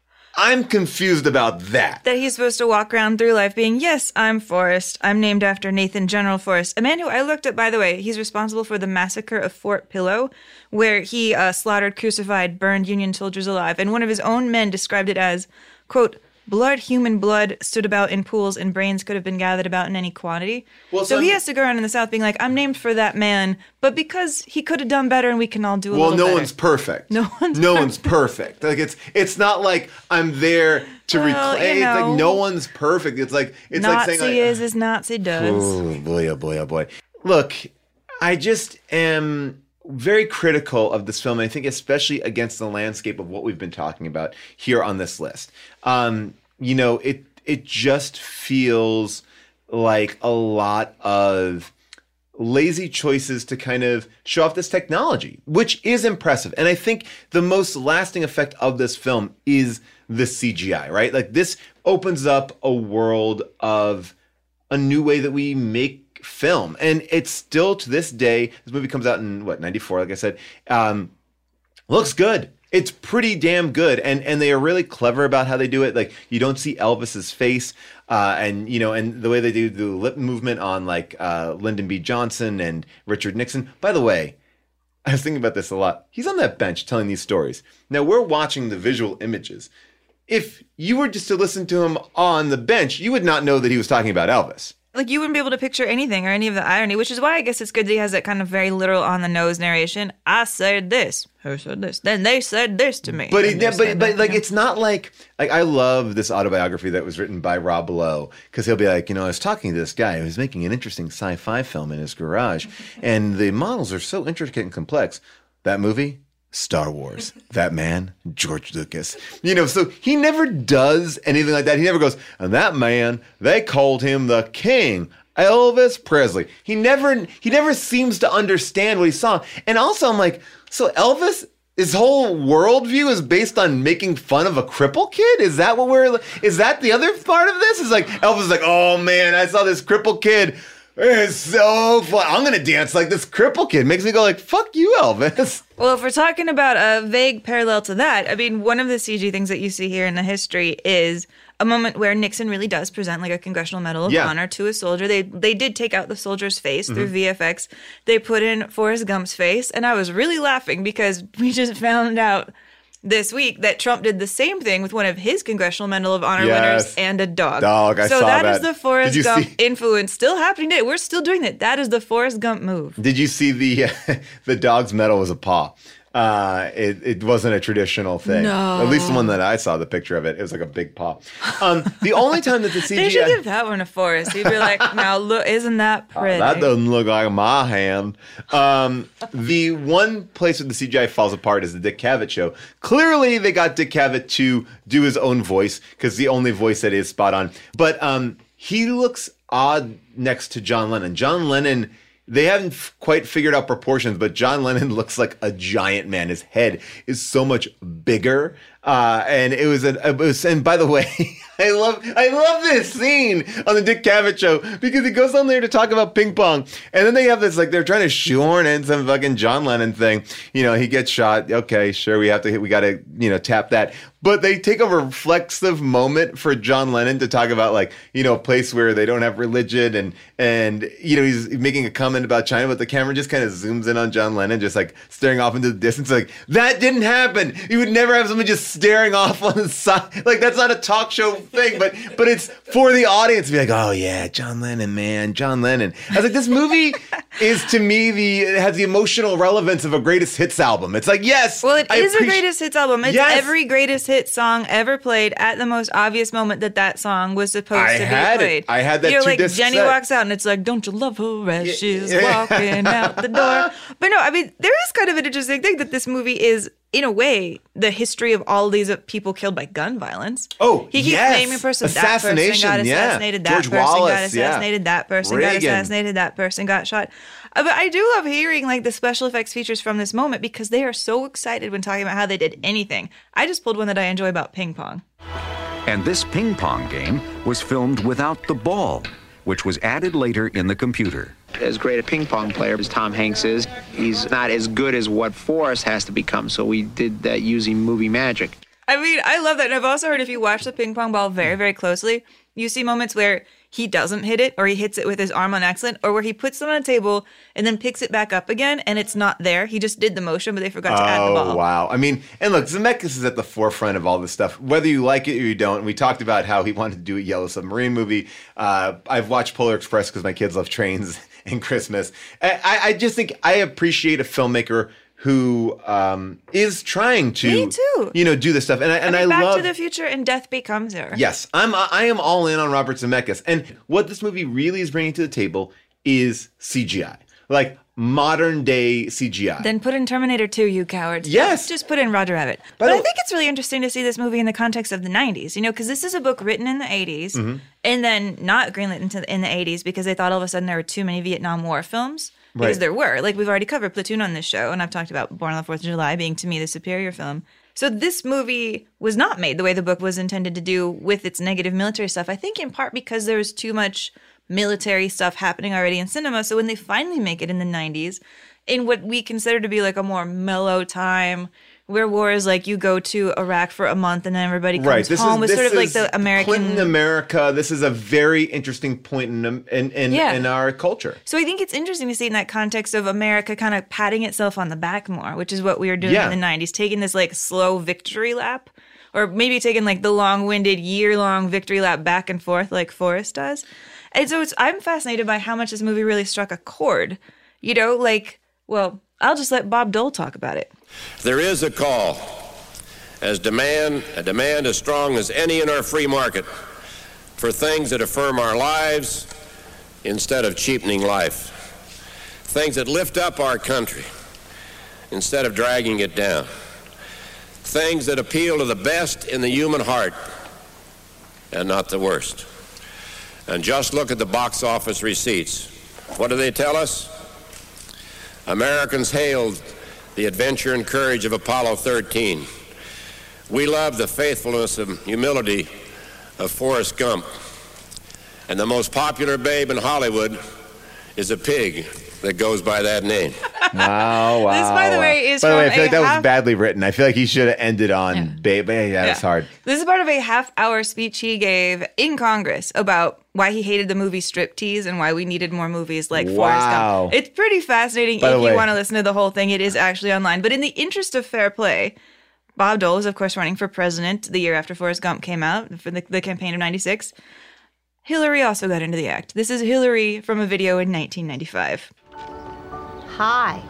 I'm confused about that. That he's supposed to walk around through life being, yes, I'm Forrest. I'm named after Nathan General Forrest. A man who I looked at, by the way, he's responsible for the massacre of Fort Pillow, where he uh, slaughtered, crucified, burned Union soldiers alive. And one of his own men described it as, quote, blood, human blood, stood about in pools, and brains could have been gathered about in any quantity. Well, so, so he has to go around in the South being like, I'm named for that man, but because he could have done better and we can all do a well, little no better. Well, no one's perfect. No one's No perfect. one's perfect. Like, it's it's not like I'm there to well, reclaim. You know, it's like no one's perfect. It's like, it's Nazi like saying... Nazi like, is as Nazi does. Oh, boy, oh, boy, oh, boy. Look, I just am very critical of this film, and I think especially against the landscape of what we've been talking about here on this list. Um, you know, it it just feels like a lot of lazy choices to kind of show off this technology, which is impressive. And I think the most lasting effect of this film is the C G I, right? Like, this opens up a world of a new way that we make film. And it's still, to this day, this movie comes out in, what, ninety-four, like I said, um, looks good. It's pretty damn good, and and they are really clever about how they do it. Like, you don't see Elvis's face, uh, and you know, and the way they do the lip movement on like uh, Lyndon B. Johnson and Richard Nixon. By the way, I was thinking about this a lot. He's on that bench telling these stories. Now we're watching the visual images. If you were just to listen to him on the bench, you would not know that he was talking about Elvis. Like, you wouldn't be able to picture anything or any of the irony, which is why I guess it's good that he has that kind of very literal on-the-nose narration. I said this. Who said this? Then they said this to me. But it, yeah, but, that, but like, yeah. it's not like, like, I love this autobiography that was written by Rob Lowe, because he'll be like, you know, I was talking to this guy who's making an interesting sci-fi film in his garage, and the models are so intricate and complex. That movie? Star Wars. That man, George Lucas. You know, so he never does anything like that. He never goes, and that man, they called him the king, Elvis Presley. He never he never seems to understand what he saw. And also I'm like, so Elvis, his whole worldview is based on making fun of a cripple kid? Is that what we're, is that the other part of this? Is like, Elvis is like, oh man, I saw this cripple kid. It's so fun. I'm going to dance like this cripple kid. Makes me go like, fuck you, Elvis. Well, if we're talking about a vague parallel to that, I mean, one of the C G things that you see here in the history is a moment where Nixon really does present like a Congressional Medal of Yeah. Honor to a soldier. They they did take out the soldier's face through Mhm. V F X. They put in Forrest Gump's face, and I was really laughing because we just found out this week that Trump did the same thing with one of his Congressional Medal of Honor Yes. winners and a dog. Dog, I so saw that that. is the Did Forrest you Gump see- influence still happening today. We're still doing that. That is the Forrest Gump move. Did you see the the dog's medal was a paw? Uh, it, it wasn't a traditional thing. No. At least the one that I saw the picture of it, it was like a big paw. Um, the only time that the C G I... They should give that one to Forrest. He'd be like, now look, isn't that pretty? That doesn't look like my hand. Um, the one place where the C G I falls apart is the Dick Cavett show. Clearly, they got Dick Cavett to do his own voice, because the only voice that is spot on. But um, he looks odd next to John Lennon. John Lennon... They haven't f- quite figured out proportions, but John Lennon looks like a giant man. His head is so much bigger, uh, and it was an. It was, and by the way, I love I love this scene on the Dick Cavett show, because he goes on there to talk about ping pong, and then they have this, like, they're trying to shoehorn in some fucking John Lennon thing. You know, he gets shot. Okay, sure, we have to hit. We got to you know tap that. But they take a reflexive moment for John Lennon to talk about, like, you know, a place where they don't have religion, and and you know he's making a comment about China, but the camera just kind of zooms in on John Lennon, just like staring off into the distance, like, that didn't happen. You would never have someone just staring off on the side. Like, that's not a talk show thing, but but it's for the audience to be like, oh yeah, John Lennon, man, John Lennon. I was like, this movie is to me the it has the emotional relevance of a greatest hits album. It's like, yes, well, it I is appreci- a greatest hits album. It's Yes. every greatest hit song ever played at the most obvious moment that that song was supposed I to be had it. played. I had that You know, two like disc Jenny set. walks out and it's like, don't you love her as she's yeah. walking out the door? But no, I mean, there is kind of an interesting thing that this movie is, in a way, the history of all these people killed by gun violence. Oh, he keeps yes. naming person. That person Assassination, got yeah. assassinated. That George person Wallace, got assassinated. yeah. That person got Reagan. assassinated. That person got shot. Uh, But I do love hearing like the special effects features from this moment because they are so excited when talking about how they did anything. I just pulled one that I enjoy about ping pong. And this ping pong game was filmed without the ball, which was added later in the computer. As great a ping pong player as Tom Hanks is, he's not as good as what Forrest has to become. So we did that using movie magic. I mean, I love that. And I've also heard if you watch the ping pong ball very, very closely, you see moments where he doesn't hit it or he hits it with his arm on accident or where he puts it on a table and then picks it back up again and it's not there. He just did the motion, but they forgot to add the ball. Oh, wow. I mean, and look, Zemeckis is at the forefront of all this stuff, whether you like it or you don't. And we talked about how he wanted to do a Yellow Submarine movie. Uh, I've watched Polar Express because my kids love trains and Christmas. I, I just think I appreciate a filmmaker who um, is trying to, Me too. you know, do this stuff. And I, and I mean, I Back love to the Future and Death Becomes Her. Yes, I'm. I am all in on Robert Zemeckis, and what this movie really is bringing to the table is C G I, like modern day C G I. Then put in Terminator two, you cowards. Yes. Just put in Roger Rabbit. By but the I way- think it's really interesting to see this movie in the context of the nineties, you know, because this is a book written in the eighties Mhm. and then not greenlit into, in the eighties because they thought all of a sudden there were too many Vietnam War films. Because Right. there were. Like, we've already covered Platoon on this show, and I've talked about Born on the fourth of July being, to me, the superior film. So this movie was not made the way the book was intended to do with its negative military stuff. I think in part because there was too much military stuff happening already in cinema. So when they finally make it in the nineties, in what we consider to be like a more mellow time, where war is like you go to Iraq for a month and then everybody comes Right. This home. is, It's this sort of like is the American... Clinton America. This is a very interesting point in in in, Yeah. in our culture. So I think it's interesting to see in that context of America kind of patting itself on the back more, which is what we were doing Yeah. in the nineties, taking this like slow victory lap, or maybe taking like the long-winded year-long victory lap back and forth like Forrest does. And so it's, I'm fascinated by how much this movie really struck a chord. You know, like, well, I'll just let Bob Dole talk about it. There is a call, as demand, a demand as strong as any in our free market, for things that affirm our lives instead of cheapening life. Things that lift up our country instead of dragging it down. Things that appeal to the best in the human heart and not the worst. And just look at the box office receipts. What do they tell us? Americans hailed the adventure and courage of Apollo thirteen. We love the faithfulness and humility of Forrest Gump. And the most popular babe in Hollywood is a pig that goes by that name. Wow, wow. This, by the wow. way, is By the way, I from feel a like that half- was badly written. I feel like he should have ended on babe. Yeah, yeah, that's hard. This is part of a half-hour speech he gave in Congress about why he hated the movie Striptease and why we needed more movies like Forrest Wow. Gump. It's pretty fascinating. By the If way- you want to listen to the whole thing, it is actually online. But in the interest of fair play, Bob Dole is, of course, running for president the year after Forrest Gump came out for the, the campaign of ninety-six. Hillary also got into the act. This is Hillary from a video in nineteen ninety-five. Hi.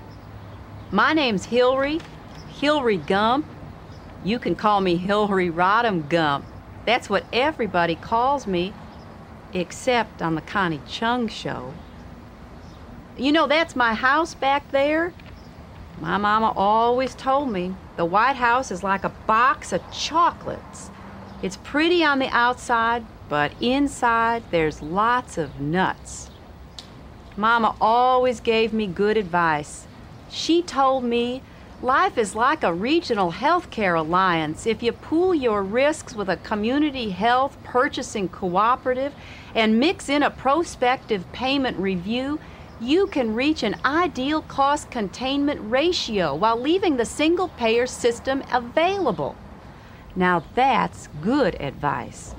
My name's Hillary, Hillary Gump. You can call me Hillary Rodham Gump. That's what everybody calls me, except on the Connie Chung show. You know, that's my house back there. My mama always told me the White House is like a box of chocolates. It's pretty on the outside, but inside there's lots of nuts. Mama always gave me good advice. She told me life is like a regional healthcare alliance. If you pool your risks with a community health purchasing cooperative and mix in a prospective payment review, you can reach an ideal cost containment ratio while leaving the single payer system available. Now that's good advice.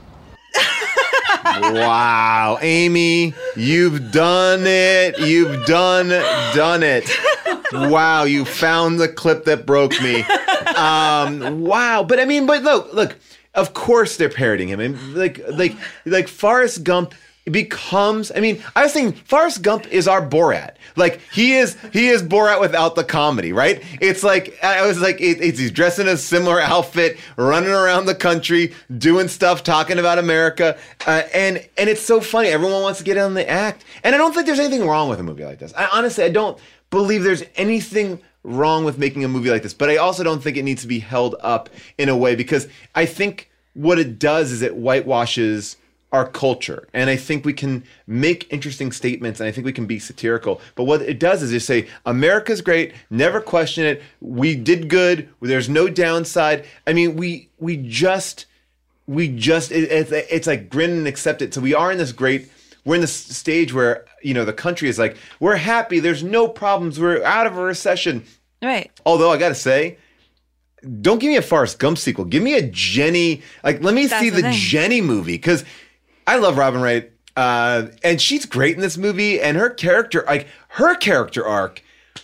Wow, Amy, you've done it. You've done done it. Wow, you found the clip that broke me. um, wow. But I mean, but look, look. Of course they're parodying him, and like, like, like Forrest Gump becomes. I mean, I was thinking Forrest Gump is our Borat. Like he is, he is Borat without the comedy, right? It's like I was like, it, it's he's dressed in a similar outfit, running around the country, doing stuff, talking about America, uh, and and it's so funny. Everyone wants to get in the act, and I don't think there's anything wrong with a movie like this. I honestly, I don't believe there's anything wrong with making a movie like this, but I also don't think it needs to be held up in a way, because I think what it does is it whitewashes our culture. And I think we can make interesting statements, and I think we can be satirical. But what it does is just say, America's great, never question it. We did good. There's no downside. I mean, we we just, we just, it, it's, it's like grin and accept it. So we are in this great, we're in this stage where, you know, the country is like, we're happy. There's no problems. We're out of a recession. Right. Although I got to say, don't give me a Forrest Gump sequel. Give me a Jenny. Like, let me That's see the the, thing. Jenny movie, because I love Robin Wright, uh, and she's great in this movie. And her character, like her character arc,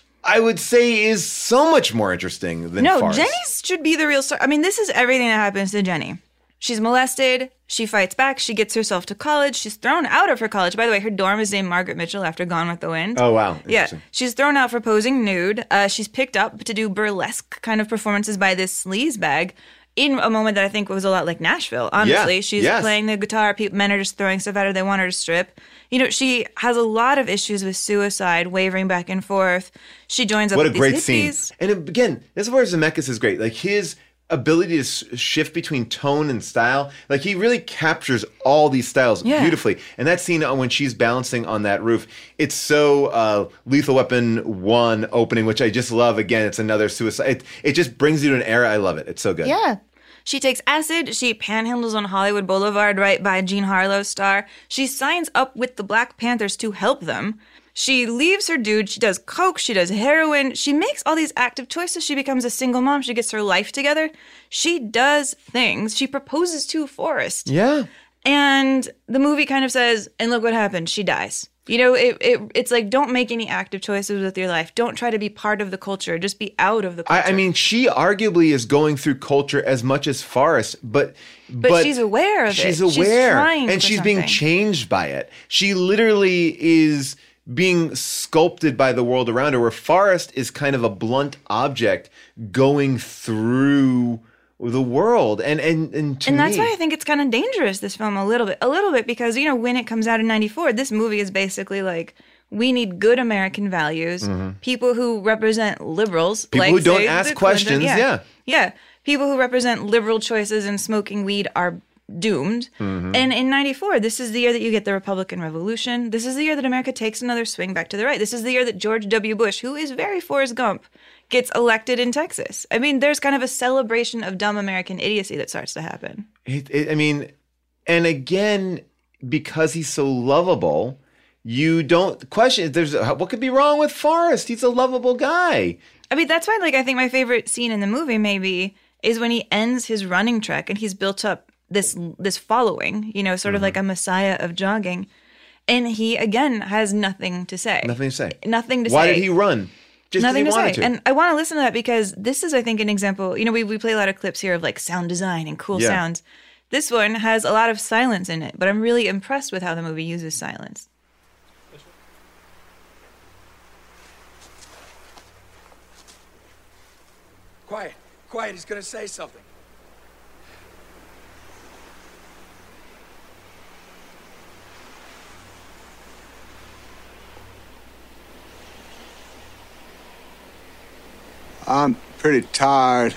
I would say is so much more interesting than No, Forrest. Jenny's should be the real story. I mean, this is everything that happens to Jenny. She's molested. She fights back. She gets herself to college. She's thrown out of her college. By the way, her dorm is named Margaret Mitchell after Gone with the Wind. Oh, wow. Yeah. She's thrown out for posing nude. Uh, she's picked up to do burlesque kind of performances by this sleazebag in a moment that I think was a lot like Nashville, honestly. Yeah. She's Yes. playing the guitar. People, men are just throwing stuff at her. They want her to strip. You know, she has a lot of issues with suicide, wavering back and forth. She joins up What a with great these scene. hippies. And again, this is where Zemeckis is great. Like his ability to s- shift between tone and style, like he really captures all these styles Yeah. beautifully. And that scene uh, when she's balancing on that roof, it's so uh, Lethal Weapon one opening, which I just love. Again, it's another suicide. It, it just brings you to an era. I love it. It's so good. Yeah. She takes acid. She panhandles on Hollywood Boulevard right by Jean Harlow's star. She signs up with the Black Panthers to help them. She leaves her dude. She does coke. She does heroin. She makes all these active choices. She becomes a single mom. She gets her life together. She does things. She proposes to Forrest. Yeah. And the movie kind of says, and look what happened. She dies. You know, it, it it's like, don't make any active choices with your life. Don't try to be part of the culture. Just be out of the culture. I, I mean, she arguably is going through culture as much as Forrest, but But she's aware of it. she's She's aware, trying and for she's being something. changed by it. She literally is being sculpted by the world around her, where Forrest is kind of a blunt object going through the world, and and and to and that's me, why I think it's kind of dangerous, this film, a little bit. A little bit because, you know, when it comes out in ninety-four, this movie is basically like, we need good American values, Mhm. people who represent liberals. People like, who don't say, ask the Clinton- questions, yeah. Yeah. People who represent liberal choices and smoking weed are doomed. Mhm. And in ninety-four, this is the year that you get the Republican Revolution. This is the year that America takes another swing back to the right. This is the year that George W. Bush, who is very Forrest Gump, gets elected in Texas. I mean, there's kind of a celebration of dumb American idiocy that starts to happen. It, it, I mean, and again, because he's so lovable, you don't question. There's what could be wrong with Forrest? He's a lovable guy. I mean, that's why, like, I think my favorite scene in the movie maybe is when he ends his running trek and he's built up this this following, you know, sort of like a messiah of jogging. And he, again, has nothing to say. Nothing to say. Nothing to Why say. did he run? Just 'cause Nothing he to wanted say. to. And I want to listen to that because this is, I think, an example. You know, we, we play a lot of clips here of like sound design and cool Yeah. sounds. This one has a lot of silence in it, but I'm really impressed with how the movie uses silence. Quiet. Quiet. He's going to say something. I'm pretty tired.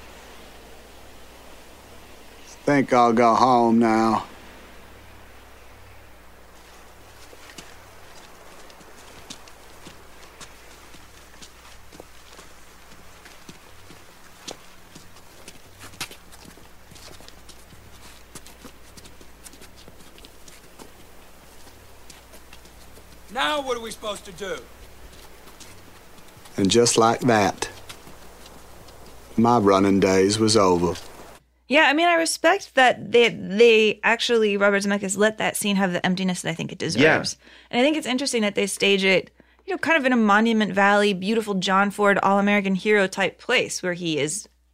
Think I'll go home now. Now what are we supposed to do? And just like that, my running days was over. Yeah, I mean, I respect that they they actually, Robert Zemeckis, let that scene have the emptiness that I think it deserves. Yeah. And I think it's interesting that they stage it, you know, kind of in a Monument Valley, beautiful John Ford, all-American hero type place where he is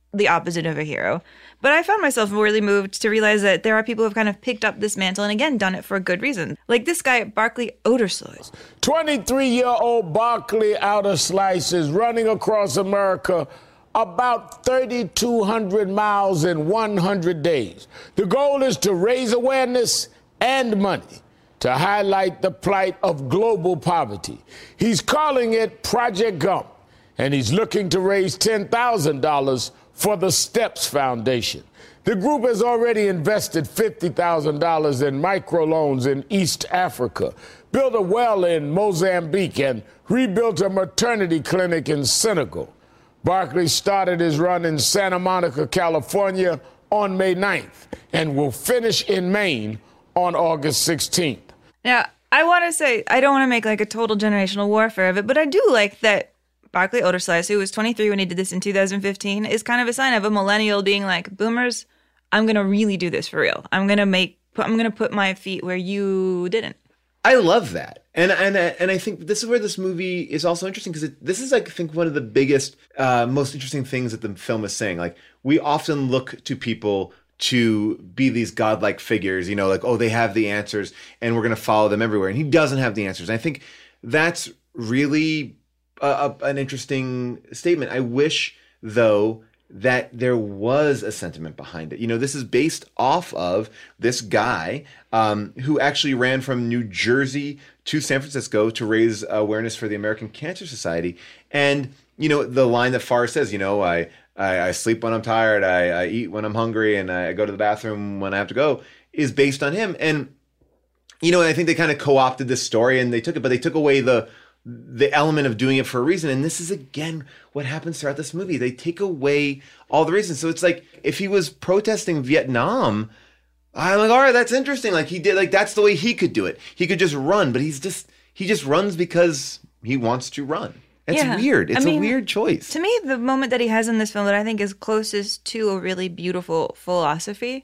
the opposite of a hero. But I found myself really moved to realize that there are people who have kind of picked up this mantle and, again, done it for a good reason. Like this guy, Barclay Oderslice. twenty-three-year-old Barclay Oderslice is running across America about thirty-two hundred miles in one hundred days. The goal is to raise awareness and money to highlight the plight of global poverty. He's calling it Project Gump, and he's looking to raise ten thousand dollars for the STEPS Foundation. The group has already invested fifty thousand dollars in microloans in East Africa, built a well in Mozambique, and rebuilt a maternity clinic in Senegal. Barclay started his run in Santa Monica, California on May ninth and will finish in Maine on August sixteenth. Now, I want to say, I don't want to make like a total generational warfare of it, but I do like that Barclay Oderslice, who was twenty-three when he did this in two thousand fifteen, is kind of a sign of a millennial being like, boomers, I'm going to really do this for real. I'm going to make, I'm going to put my feet where you didn't. I love that. And and and I think this is where this movie is also interesting because this is, like, I think, one of the biggest, uh, most interesting things that the film is saying. Like, we often look to people to be these godlike figures, you know, like, oh, they have the answers and we're going to follow them everywhere. And he doesn't have the answers. And I think that's really a, a, an interesting statement. I wish, though, that there was a sentiment behind it. You know, this is based off of this guy um, who actually ran from New Jersey to San Francisco to raise awareness for the American Cancer Society. And, you know, the line that Forrest says, you know, I I, I sleep when I'm tired, I, I eat when I'm hungry, and I go to the bathroom when I have to go, is based on him. And, you know, I think they kind of co-opted this story and they took it, but they took away the the element of doing it for a reason. And this is, again, what happens throughout this movie. They take away all the reasons. So it's like, if he was protesting Vietnam, I'm like, all right, that's interesting. Like, he did, like, that's the way he could do it. He could just run, but he's just, he just runs because he wants to run. It's Yeah. weird. It's I mean, a weird choice. To me, the moment that he has in this film that I think is closest to a really beautiful philosophy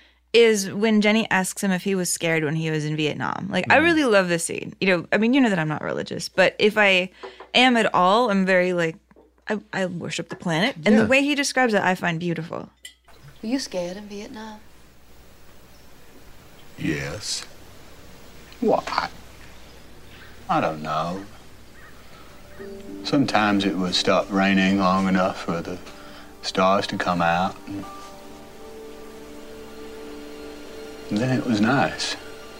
is when Jenny asks him if he was scared when he was in Vietnam. Like, I really love this scene. You know, I mean, you know that I'm not religious, but if I am at all, I'm very, like, I, I worship the planet. And Yeah. the way he describes it, I find beautiful. Were you scared in Vietnam? Yes. Why? I don't know. Sometimes it would stop raining long enough for the stars to come out. And then it was nice.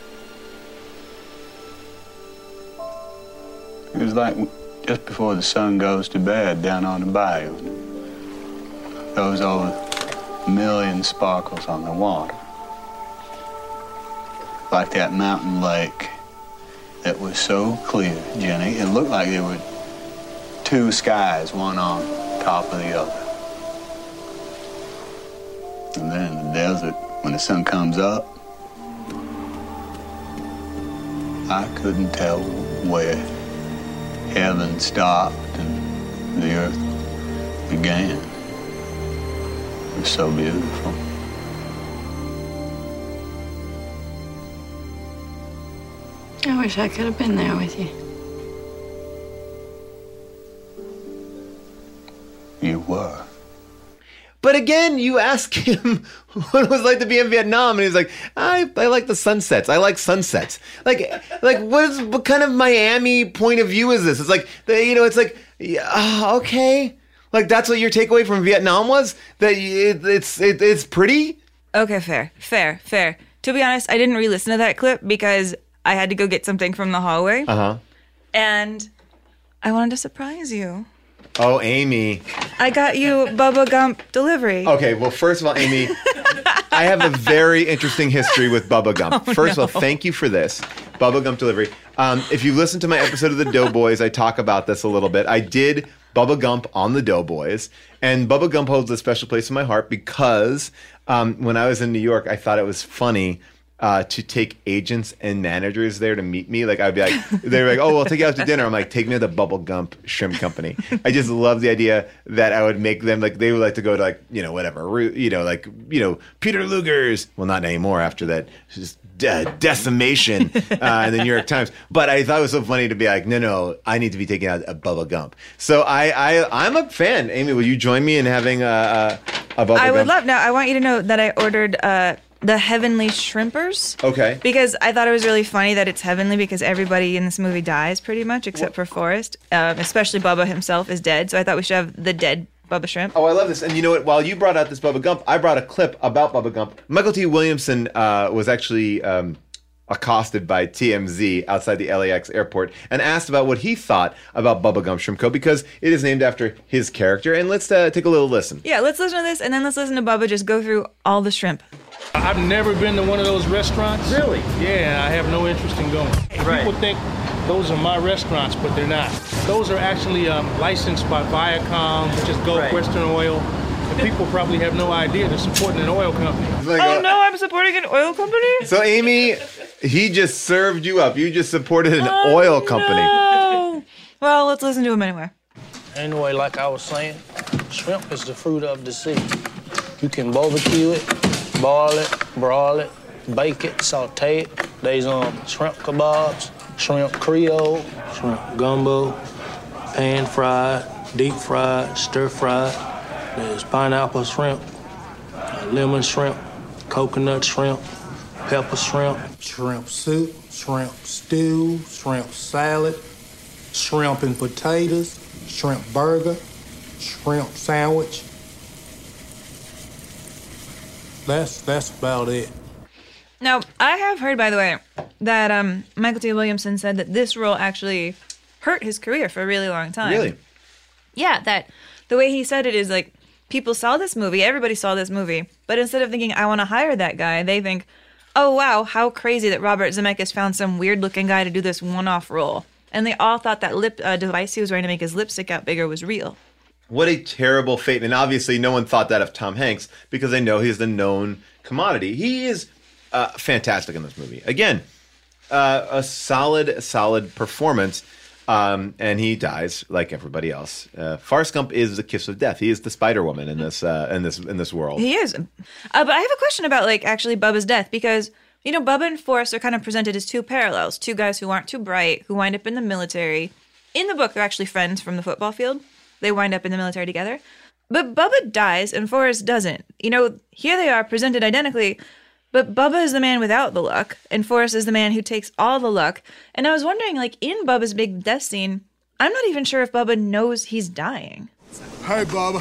It was like just before the sun goes to bed down on the bayou. Those over a million sparkles on the water. Like that mountain lake that was so clear, Jenny. It looked like there were two skies, one on top of the other. And then in the desert, when the sun comes up, I couldn't tell where heaven stopped and the earth began. It was so beautiful. I wish I could have been there with you. You were. But again, you ask him what it was like to be in Vietnam, and he's like, I, I like the sunsets. I like sunsets. Like, like what is what kind of Miami point of view is this? It's like, the, you know, it's like, yeah, uh, okay, like that's what your takeaway from Vietnam was, that it, it's it, it's pretty. Okay, fair, fair, fair. To be honest, I didn't re-listen to that clip because I had to go get something from the hallway, Uh huh. and I wanted to surprise you. Oh, Amy. I got you Bubba Gump delivery. Okay, well, first of all, Amy, I have a very interesting history with Bubba Gump. Oh, First no. of all, thank you for this. Bubba Gump delivery. Um, if you listen to my episode of the Doughboys, I talk about this a little bit. I did Bubba Gump on the Doughboys, and Bubba Gump holds a special place in my heart because um, when I was in New York, I thought it was funny Uh, to take agents and managers there to meet me. Like, I'd be like, they're like, oh, we'll take you out to dinner. I'm like, take me to the Bubble Gump Shrimp Company. I just love the idea that I would make them, like, they would like to go to, like, you know, whatever, you know, like, you know, Peter Luger's, well, not anymore after that just de- decimation uh, in the New York Times. But I thought it was so funny to be like, no, no, I need to be taking out a Bubba Gump. So I, I, I'm a fan. Amy, will you join me in having a, a A Bubba I would Gump? love. Now, I want you to know that I ordered uh, the Heavenly Shrimpers. Okay. Because I thought it was really funny that it's heavenly because everybody in this movie dies pretty much except for Forrest. Um, especially Bubba himself is dead. So I thought we should have the dead Bubba Shrimp. Oh, I love this. And you know what? While you brought out this Bubba Gump, I brought a clip about Bubba Gump. Michael T. Williamson uh, was actually um, accosted by T M Z outside the L A X airport and asked about what he thought about Bubba Gump Shrimp Co. because it is named after his character. And let's uh, take a little listen. Yeah, let's listen to this and then let's listen to Bubba just go through all the shrimp. I've never been to one of those restaurants. Really? Yeah, I have no interest in going. Right. People think those are my restaurants, but they're not. Those are actually um, licensed by Viacom, which is Gulf Right. Western Oil. And people probably have no idea they're supporting an oil company. Oh no, I'm supporting an oil company? So, Amy, he just served you up. You just supported an Oh, oil company. No. Well, let's listen to him anyway. Anyway, like I was saying, shrimp is the fruit of the sea. You can barbecue it, boil it, broil it, bake it, saute it. There's um shrimp kebabs, shrimp creole, shrimp gumbo, pan fried, deep fried, stir fried. There's pineapple shrimp, lemon shrimp, coconut shrimp, pepper shrimp, shrimp soup, shrimp stew, shrimp salad, shrimp and potatoes, shrimp burger, shrimp sandwich. That's that's about it. Now, I have heard, by the way, that um, Michael T. Williamson said that this role actually hurt his career for a really long time. Really? Yeah, that the way he said it is like, people saw this movie, everybody saw this movie, but instead of thinking, I want to hire that guy, they think, oh, wow, how crazy that Robert Zemeckis found some weird-looking guy to do this one-off role. And they all thought that lip uh, device he was wearing to make his lip stick out bigger was real. What a terrible fate. And obviously no one thought that of Tom Hanks because they know he's the known commodity. He is uh, fantastic in this movie. Again, uh, a solid, solid performance. Um, and he dies like everybody else. Uh, Forrest Gump is the kiss of death. He is the Spider-Woman in this uh, in this in this world. He is. Uh, but I have a question about, like, actually Bubba's death because, you know, Bubba and Forrest are kind of presented as two parallels. Two guys who aren't too bright, who wind up in the military. In the book, they're actually friends from the football field. They wind up in the military together. But Bubba dies and Forrest doesn't. You know, here they are presented identically, but Bubba is the man without the luck, and Forrest is the man who takes all the luck. And I was wondering, like, in Bubba's big death scene, I'm not even sure if Bubba knows he's dying. Hey, Bubba.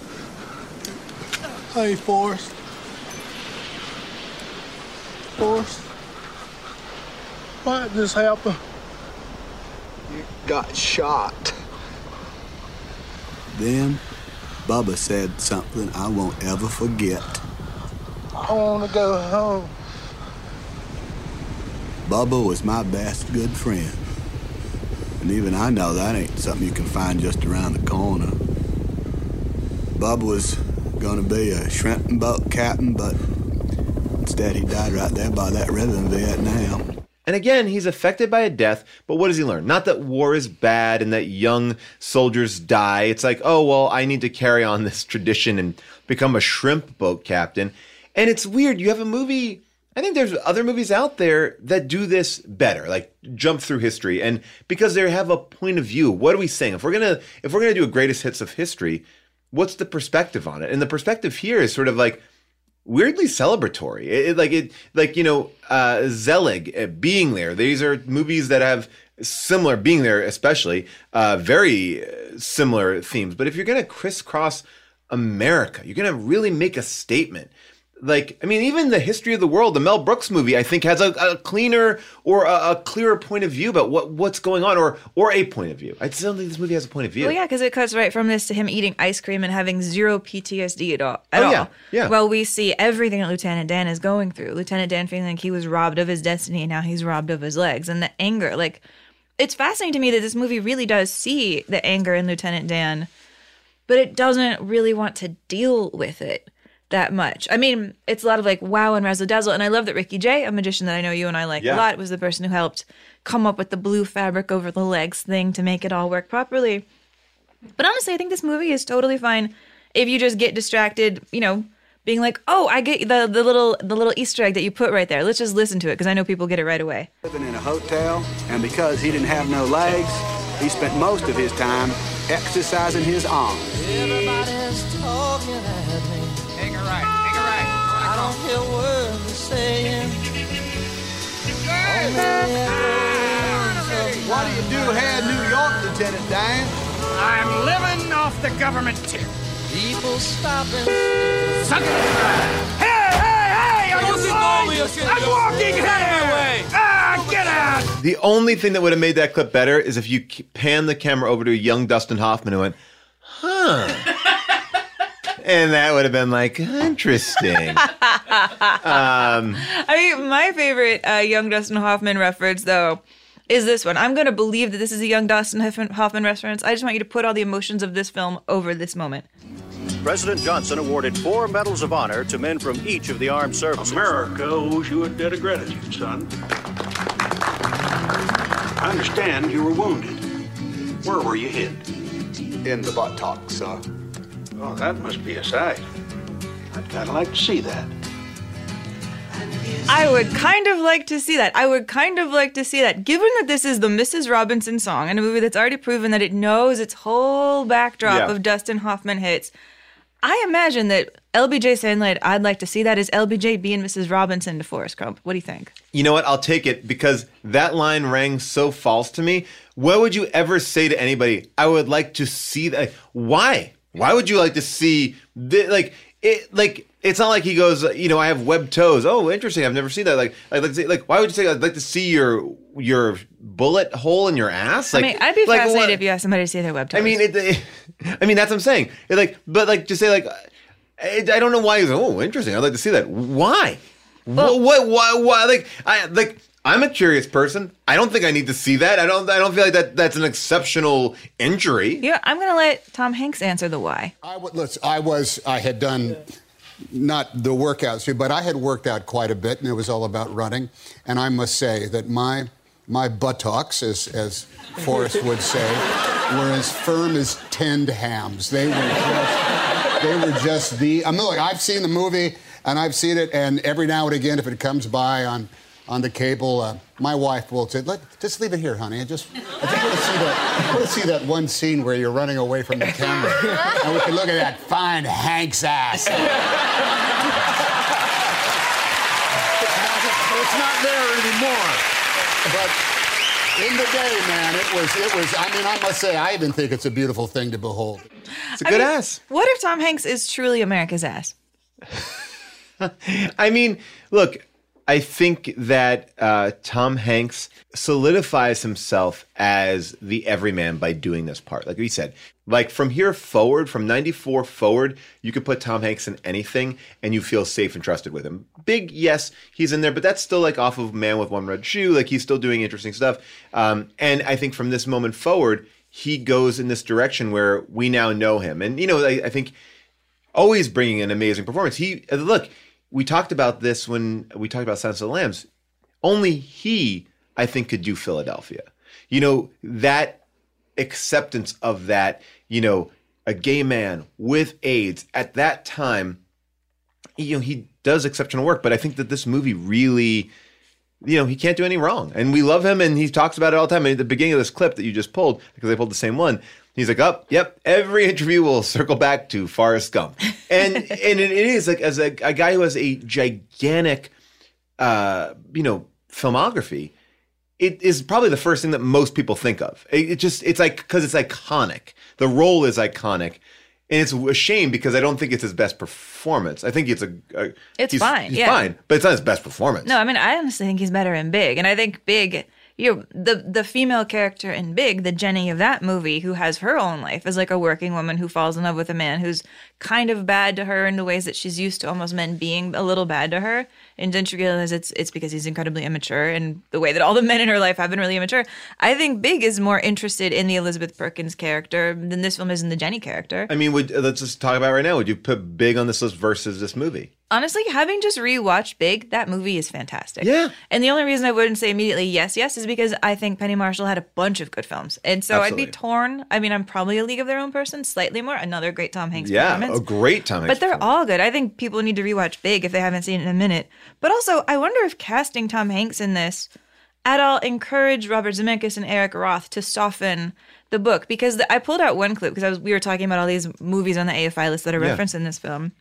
Hey, Forrest. Forrest. Why did this happen? You got shot. Then Bubba said something I won't ever forget. I want to go home. Bubba was my best good friend. And even I know that ain't something you can find just around the corner. Bubba was gonna be a shrimp and boat captain, but instead he died right there by that river in Vietnam. And again, he's affected by a death, but what does he learn? Not that war is bad and that young soldiers die. It's like, oh, well, I need to carry on this tradition and become a shrimp boat captain. And it's weird. You have a movie, I think there's other movies out there that do this better, like jump through history. And because they have a point of view, what are we saying? If we're gonna if we're gonna do a greatest hits of history, what's the perspective on it? And the perspective here is sort of like weirdly celebratory. It, it, like it, like you know, uh, Zelig, uh, Being There. These are movies that have similar, Being There especially, uh, very uh, similar themes. But if you're gonna crisscross America, you're gonna really make a statement. Like, I mean, even the history of the world, the Mel Brooks movie, I think has a, a cleaner or a, a clearer point of view about what, what's going on, or or a point of view. I still think this movie has a point of view. Well, yeah, because it cuts right from this to him eating ice cream and having zero P T S D at all. At Oh, yeah, all. yeah. Well, we see everything that Lieutenant Dan is going through. Lieutenant Dan feeling like he was robbed of his destiny and now he's robbed of his legs. And the anger, like, it's fascinating to me that this movie really does see the anger in Lieutenant Dan, but it doesn't really want to deal with it that much. I mean, it's a lot of like wow and razzle dazzle, and I love that Ricky Jay, a magician that I know you and I like Yeah. a lot, was the person who helped come up with the blue fabric over the legs thing to make it all work properly. But honestly, I think this movie is totally fine if you just get distracted, you know, being like, oh, I get the the little the little Easter egg that you put right there. Let's just listen to it because I know people get it right away. Living in a hotel, and because he didn't have no legs, he spent most of his time exercising his arms. Everybody's talking at me. still worth the saying. What do you do here in New York, Lieutenant Dan? I'm living off the government tip. People stopping. Suck it. Hey, hey, hey! Are you blind? I'm walking here! Ah, get out! The only thing that would have made that clip better is if you k- pan the camera over to a young Dustin Hoffman who went, huh. And that would have been like, interesting. um, I mean, my favorite uh, young Dustin Hoffman reference, though, is this one. I'm going to believe that this is a young Dustin Hoffman reference. I just want you to put all the emotions of this film over this moment. President Johnson awarded four medals of honor to men from each of the armed services. America owes you a debt of gratitude, son. I understand you were wounded. Where were you hit? In the buttocks, sir. Oh, that must be a sight. I'd kind of like to see that. I would kind of like to see that. I would kind of like to see that. Given that this is the Missus Robinson song and a movie that's already proven that it knows its whole backdrop Yeah. of Dustin Hoffman hits, I imagine that L B J saying that I'd like to see that is L B J being Missus Robinson to Forrest Gump. What do you think? You know what? I'll take it because that line rang so false to me. What would you ever say to anybody? I would like to see that. Why? Why would you like to see the, like it? Like it's not like he goes, you know, I have webbed toes. Oh, interesting. I've never seen that. Like, I'd like to see, like, why would you say I'd like to see your your bullet hole in your ass? Like, I mean, I'd be like, fascinated what? if you asked somebody to see their web toes. I mean, it, it, I mean that's what I'm saying. It, like, but like, just say like, I, I don't know why he's like, oh, interesting. I'd like to see that. Why? Well, what? What? Why? Why? Like, I like. I'm a curious person. I don't think I need to see that. I don't. I don't feel like that. That's an exceptional injury. Yeah, I'm going to let Tom Hanks answer the why. I w- listen, I was. I had done not the workouts, but I had worked out quite a bit, and it was all about running. And I must say that my my buttocks, as as Forrest would say, were as firm as tinned hams. They were just. They were just the. I mean, look, I've seen the movie and I've seen it, and every now and again, if it comes by on. On the cable, uh, my wife will say, Let, just leave it here, honey. I just, I just want to see that, I want to see that one scene where you're running away from the camera. And we can look at that fine Hank's ass. It's not there anymore. But in the day, man, it was, it was, I mean, I must say, I even think it's a beautiful thing to behold. It's a good I mean, ass. What if Tom Hanks is truly America's ass? I mean, look, I think that uh, Tom Hanks solidifies himself as the everyman by doing this part. Like we said, like from here forward, from ninety-four forward, you could put Tom Hanks in anything and you feel safe and trusted with him. Big, yes, he's in there, but that's still like off of Man with One Red Shoe. Like he's still doing interesting stuff. Um, and I think from this moment forward, he goes in this direction where we now know him. And, you know, I, I think always bringing an amazing performance. He, look, we talked about this when we talked about Silence of the Lambs. Only he, I think, could do Philadelphia. You know, that acceptance of that, you know, a gay man with AIDS at that time, you know, he does exceptional work. But I think that this movie really, you know, he can't do any wrong. And we love him, and he talks about it all the time. And at the beginning of this clip that you just pulled, because I pulled the same one, he's like, oh, yep, every interview will circle back to Forrest Gump. And and it is like, as a, a guy who has a gigantic, uh, you know, filmography, it is probably the first thing that most people think of. It, it just, it's like, because it's iconic. The role is iconic. And it's a shame because I don't think it's his best performance. I think it's a... a It's he's, fine, He's yeah. fine, but it's not his best performance. No, I mean, I honestly think he's better in Big. And I think Big, you know, the, the female character in Big, the Jenny of that movie, who has her own life as like a working woman who falls in love with a man who's kind of bad to her in the ways that she's used to almost men being a little bad to her. And then she realizes it's it's because he's incredibly immature, and the way that all the men in her life have been really immature. I think Big is more interested in the Elizabeth Perkins character than this film is in the Jenny character. I mean, would, let's just talk about it right now. Would you put Big on this list versus this movie? Honestly, having just rewatched Big, that movie is fantastic. Yeah. And the only reason I wouldn't say immediately yes, yes, is because I think Penny Marshall had a bunch of good films. And so Absolutely. I'd be torn. I mean, I'm probably a League of Their Own person, slightly more. Another great Tom Hanks Yeah, performance. a great Tom Hanks But they're all good. I think people need to rewatch Big if they haven't seen it in a minute. But also, I wonder if casting Tom Hanks in this at all encouraged Robert Zemeckis and Eric Roth to soften the book. Because the, I pulled out one clip because I was we were talking about all these movies on the A F I list that are Yeah. referenced in this film.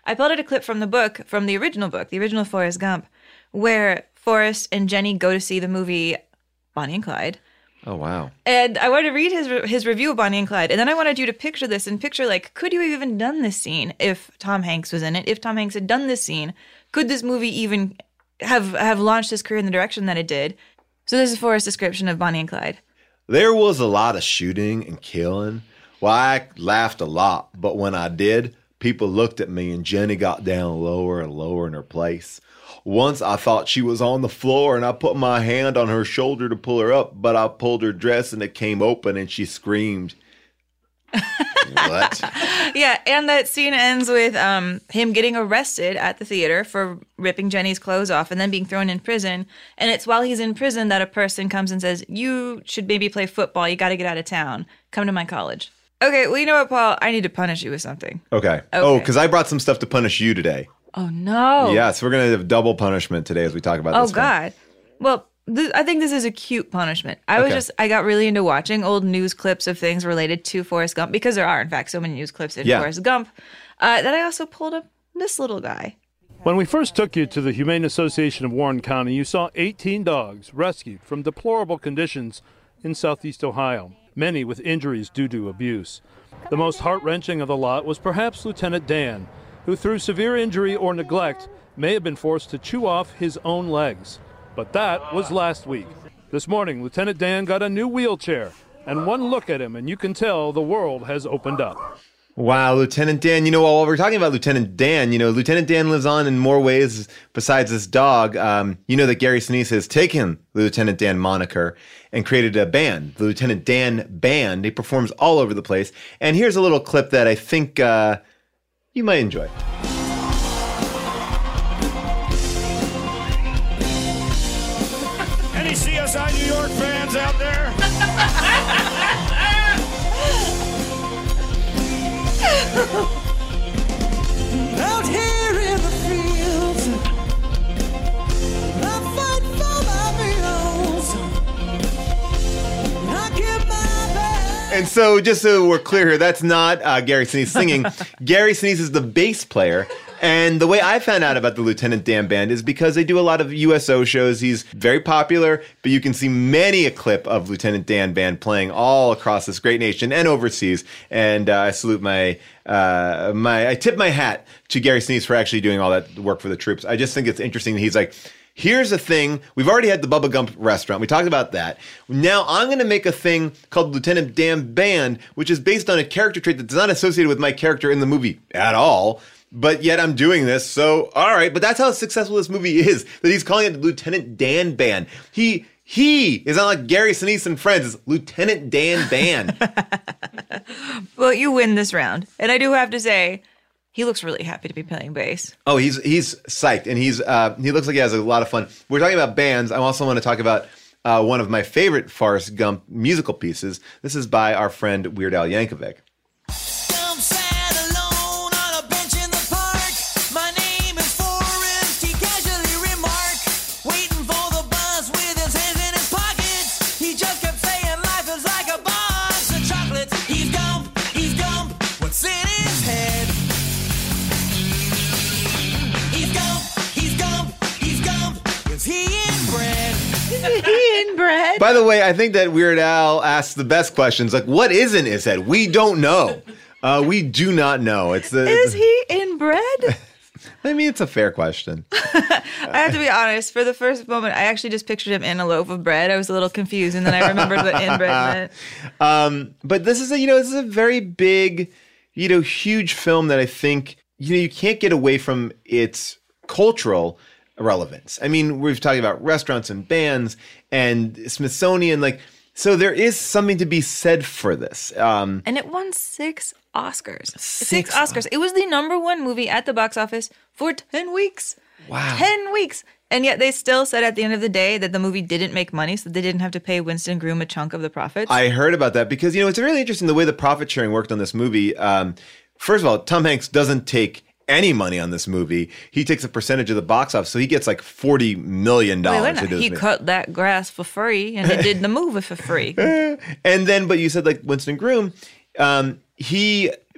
I pulled out a clip from the book, from the original book, the original Forrest Gump, where Forrest and Jenny go to see the movie Bonnie and Clyde. Oh, wow. And I wanted to read his his review of Bonnie and Clyde. And then I wanted you to picture this and picture, like, could you have even done this scene if Tom Hanks was in it? If Tom Hanks had done this scene, could this movie even have, have launched his career in the direction that it did? So this is Forrest's description of Bonnie and Clyde. There was a lot of shooting and killing. Well, I laughed a lot, but when I did, people looked at me and Jenny got down lower and lower in her place. Once I thought she was on the floor and I put my hand on her shoulder to pull her up, but I pulled her dress and it came open and she screamed. What? Yeah, and that scene ends with um, him getting arrested at the theater for ripping Jenny's clothes off and then being thrown in prison. And it's while he's in prison that a person comes and says, you should maybe play football. You got to get out of town. Come to my college. Okay, well, you know what, Paul? I need to punish you with something. Okay. okay. Oh, because I brought some stuff to punish you today. Oh, no. Yes, we're going to have double punishment today as we talk about oh, this. Oh, God. Well, th- I think this is a cute punishment. I was okay. just, I got really into watching old news clips of things related to Forrest Gump, because there are, in fact, so many news clips in yeah. Forrest Gump, uh, that I also pulled up this little guy. When we first took you to the Humane Association of Warren County, you saw eighteen dogs rescued from deplorable conditions in southeast Ohio, many with injuries due to abuse. The most heart-wrenching of the lot was perhaps Lieutenant Dan, who through severe injury or neglect may have been forced to chew off his own legs. But that was last week. This morning, Lieutenant Dan got a new wheelchair, and one look at him and you can tell the world has opened up. Wow, Lieutenant Dan. You know, while we're talking about Lieutenant Dan, you know, Lieutenant Dan lives on in more ways besides this dog. Um, you know that Gary Sinise has taken the Lieutenant Dan moniker and created a band, the Lieutenant Dan Band. He performs all over the place. And here's a little clip that I think uh, you might enjoy. Any C S I New York fans out there? Out here in the fields, I fight for my meals. I give my best. And so, just so we're clear here, that's not uh, Gary Sinise singing. Gary Sinise is the bass player. And the way I found out about the Lieutenant Dan Band is because they do a lot of U S O shows. He's very popular, but you can see many a clip of Lieutenant Dan Band playing all across this great nation and overseas. And uh, I salute my, uh, my, I tip my hat to Gary Sinise for actually doing all that work for the troops. I just think it's interesting that he's like, here's a thing. We've already had the Bubba Gump restaurant. We talked about that. Now I'm going to make a thing called Lieutenant Dan Band, which is based on a character trait that's not associated with my character in the movie at all. But yet I'm doing this, so all right. But that's how successful this movie is, that he's calling it the Lieutenant Dan Band. He he is not like Gary Sinise and Friends. It's Lieutenant Dan Band. Well, you win this round. And I do have to say, he looks really happy to be playing bass. Oh, he's he's psyched, and he's uh, he looks like he has a lot of fun. We're talking about bands. I also want to talk about uh, one of my favorite Forrest Gump musical pieces. This is by our friend Weird Al Yankovic. Bread. By the way, I think that Weird Al asks the best questions. Like, what is in his head? We don't know. Uh, we do not know. It's the. Is he in bread? I mean, it's a fair question. I have to be honest. For the first moment, I actually just pictured him in a loaf of bread. I was a little confused, and then I remembered what in bread meant. Um, but this is a, you know, this is a very big, you know, huge film that I think, you know, you can't get away from its cultural relevance. I mean, we've talked about restaurants and bands and Smithsonian, like, so there is something to be said for this. Um, and it won six Oscars. Six, six Oscars. It was the number one movie at the box office for ten weeks. Wow. ten weeks. And yet they still said at the end of the day that the movie didn't make money, so they didn't have to pay Winston Groom a chunk of the profits. I heard about that because, you know, it's really interesting the way the profit sharing worked on this movie. Um, first of all, Tom Hanks doesn't take any money on this movie. He takes a percentage of the box office, so he gets like forty million dollars. Well, he cut that grass for free, and he did the movie for free. And then, but you said like Winston Groom, um, he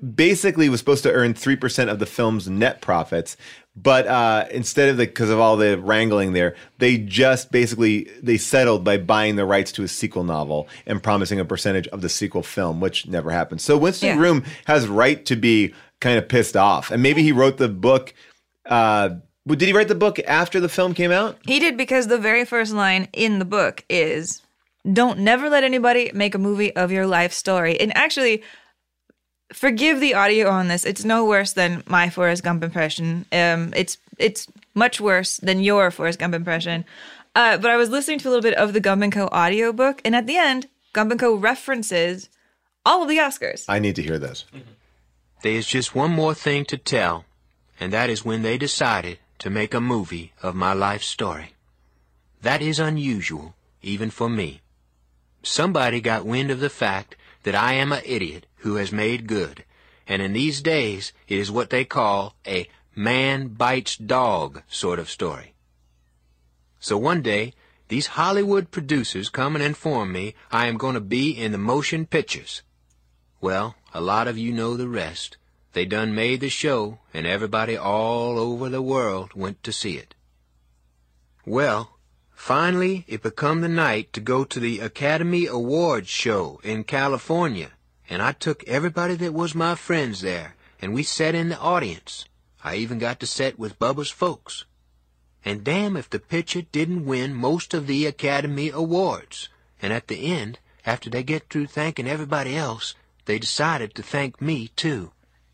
basically was supposed to earn three percent of the film's net profits. But uh, instead of the, because of all the wrangling there, they just basically, they settled by buying the rights to a sequel novel and promising a percentage of the sequel film, which never happened. So Winston Yeah. Groom has right to be kind of pissed off. And maybe he wrote the book, uh, did he write the book after the film came out? He did, because the very first line in the book is, don't never let anybody make a movie of your life story. And actually, forgive the audio on this. It's no worse than my Forrest Gump impression. Um, it's it's much worse than your Forrest Gump impression. Uh, but I was listening to a little bit of the Gump and Co. audiobook, and at the end, Gump and Co. references all of the Oscars. I need to hear this. There's just one more thing to tell, and that is when they decided to make a movie of my life story. That is unusual, even for me. Somebody got wind of the fact that I am an idiot who has made good, and in these days it is what they call a man bites dog sort of story. So one day, these Hollywood producers come and inform me I am going to be in the motion pictures. Well, a lot of you know the rest. They done made the show, and everybody all over the world went to see it. Well, finally it become the night to go to the Academy Awards show in California, and I took everybody that was my friends there, and we sat in the audience. I even got to sit with Bubba's folks. And damn if the picture didn't win most of the Academy Awards. And at the end, after they get through thanking everybody else, they decided to thank me too.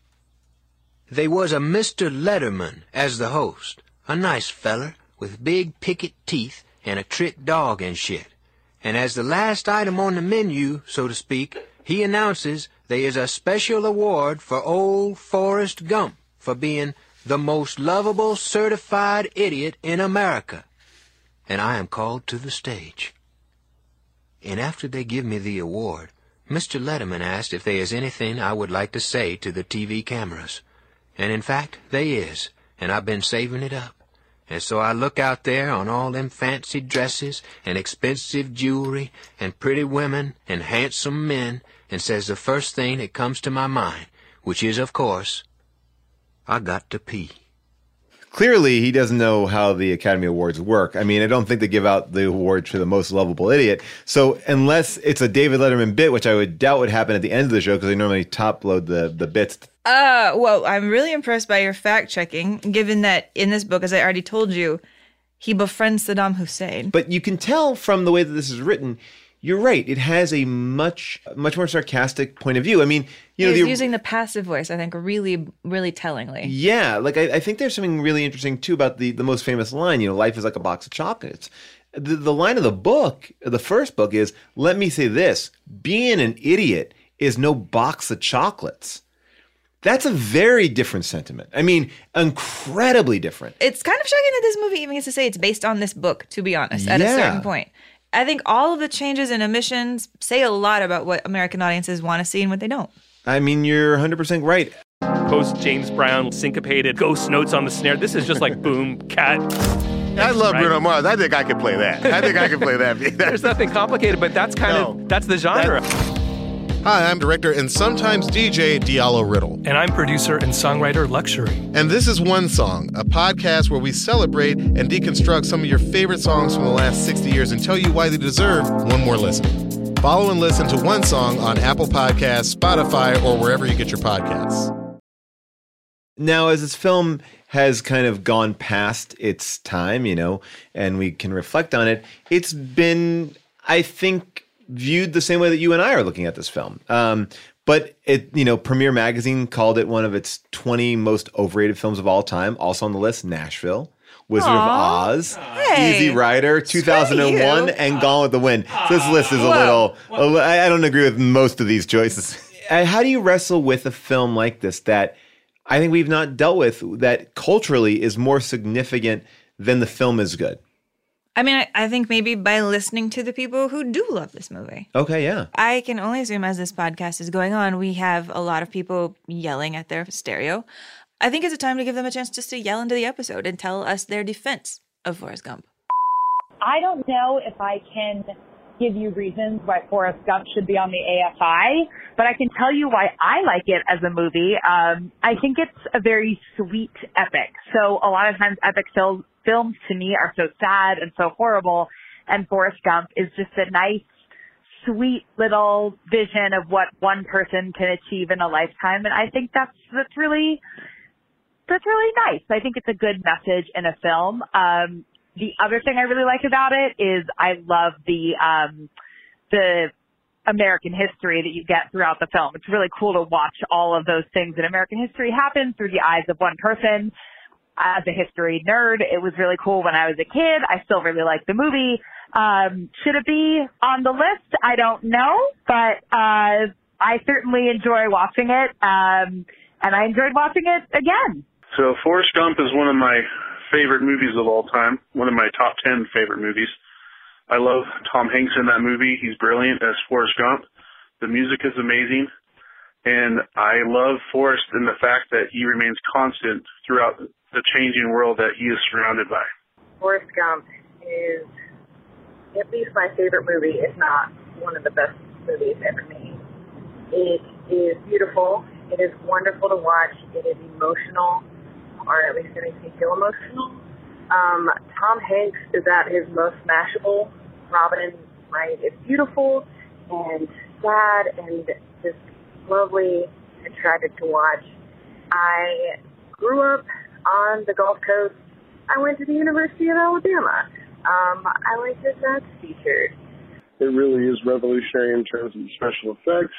They was a Mister Letterman as the host, a nice feller with big picket teeth and a trick dog and shit. And as the last item on the menu, so to speak, he announces there is a special award for old Forrest Gump for being the most lovable certified idiot in America. And I am called to the stage. And after they give me the award, Mister Letterman asked if there is anything I would like to say to the T V cameras. And in fact, there is, and I've been saving it up. And so I look out there on all them fancy dresses and expensive jewelry and pretty women and handsome men and says the first thing that comes to my mind, which is, of course, I got to pee. Clearly, he doesn't know how the Academy Awards work. I mean, I don't think they give out the award for the most lovable idiot. So unless it's a David Letterman bit, which I would doubt would happen at the end of the show because they normally top load the, the bits. Uh, well, I'm really impressed by your fact checking, given that in this book, as I already told you, he befriends Saddam Hussein. But you can tell from the way that this is written, you're right. It has a much, much more sarcastic point of view. I mean, you know, He's the, using the passive voice, I think, really, really tellingly. yeah, like I, I think there's something really interesting too about the, the most famous line, you know, life is like a box of chocolates. The, the line of the book, the first book is, let me say this, being an idiot is no box of chocolates. That's a very different sentiment. I mean, incredibly different. It's kind of shocking that this movie even gets to say it's based on this book, to be honest, at Yeah. a certain point. I think all of the changes in emissions say a lot about what American audiences want to see and what they don't. I mean, you're one hundred percent right. Post James Brown syncopated ghost notes on the snare. This is just like boom, cat. I love right? Bruno Mars. I think I could play that. I think I could play that. There's nothing complicated, but that's kind No. of, that's the genre. Hi, I'm director and sometimes D J Diallo Riddle. And I'm producer and songwriter Luxury. And this is One Song, a podcast where we celebrate and deconstruct some of your favorite songs from the last sixty years and tell you why they deserve one more listen. Follow and listen to One Song on Apple Podcasts, Spotify, or wherever you get your podcasts. Now, as this film has kind of gone past its time, you know, and we can reflect on it, it's been, I think, viewed the same way that you and I are looking at this film. Um, but it, you know, Premiere Magazine called it one of its twenty most overrated films of all time. Also on the list, Nashville, Wizard Aww. of Oz, Hey, Easy Rider, two thousand one, you. and Gone with the Wind. So this list is a Whoa. little, a li- I don't agree with most of these choices. Uh, How do you wrestle with a film like this that I think we've not dealt with, that culturally is more significant than the film is good? I mean, I, I think maybe by listening to the people who do love this movie. Okay, yeah. I can only assume as this podcast is going on, we have a lot of people yelling at their stereo. I think it's a time to give them a chance just to yell into the episode and tell us their defense of Forrest Gump. I don't know if I can give you reasons why Forrest Gump should be on the A F I, but I can tell you why I like it as a movie. Um, I think it's a very sweet epic. So a lot of times epic fil- films to me are so sad and so horrible, and Forrest Gump is just a nice, sweet little vision of what one person can achieve in a lifetime, and I think that's that's really that's really nice. I think it's a good message in a film. Um, the other thing I really like about it is I love the um, the American history that you get throughout the film. It's really cool to watch all of those things in American history happen through the eyes of one person. As a history nerd, it was really cool when I was a kid. I still really like the movie. Um, should it be on the list? I don't know, but uh, I certainly enjoy watching it, um, and I enjoyed watching it again. So Forrest Gump is one of my favorite movies of all time, one of my top ten favorite movies. I love Tom Hanks in that movie. He's brilliant as Forrest Gump. The music is amazing, and I love Forrest in the fact that he remains constant throughout the changing world that he is surrounded by. Forrest Gump is at least my favorite movie, if not one of the best movies ever made. It is beautiful. It is wonderful to watch. It is emotional, or at least it makes me feel emotional. Um, Tom Hanks is at his most smashable. Robin, right, is beautiful and sad and just lovely and tragic to watch. I grew up on the Gulf Coast. I went to the University of Alabama. Um, I like his dad's featured. It really is revolutionary in terms of special effects.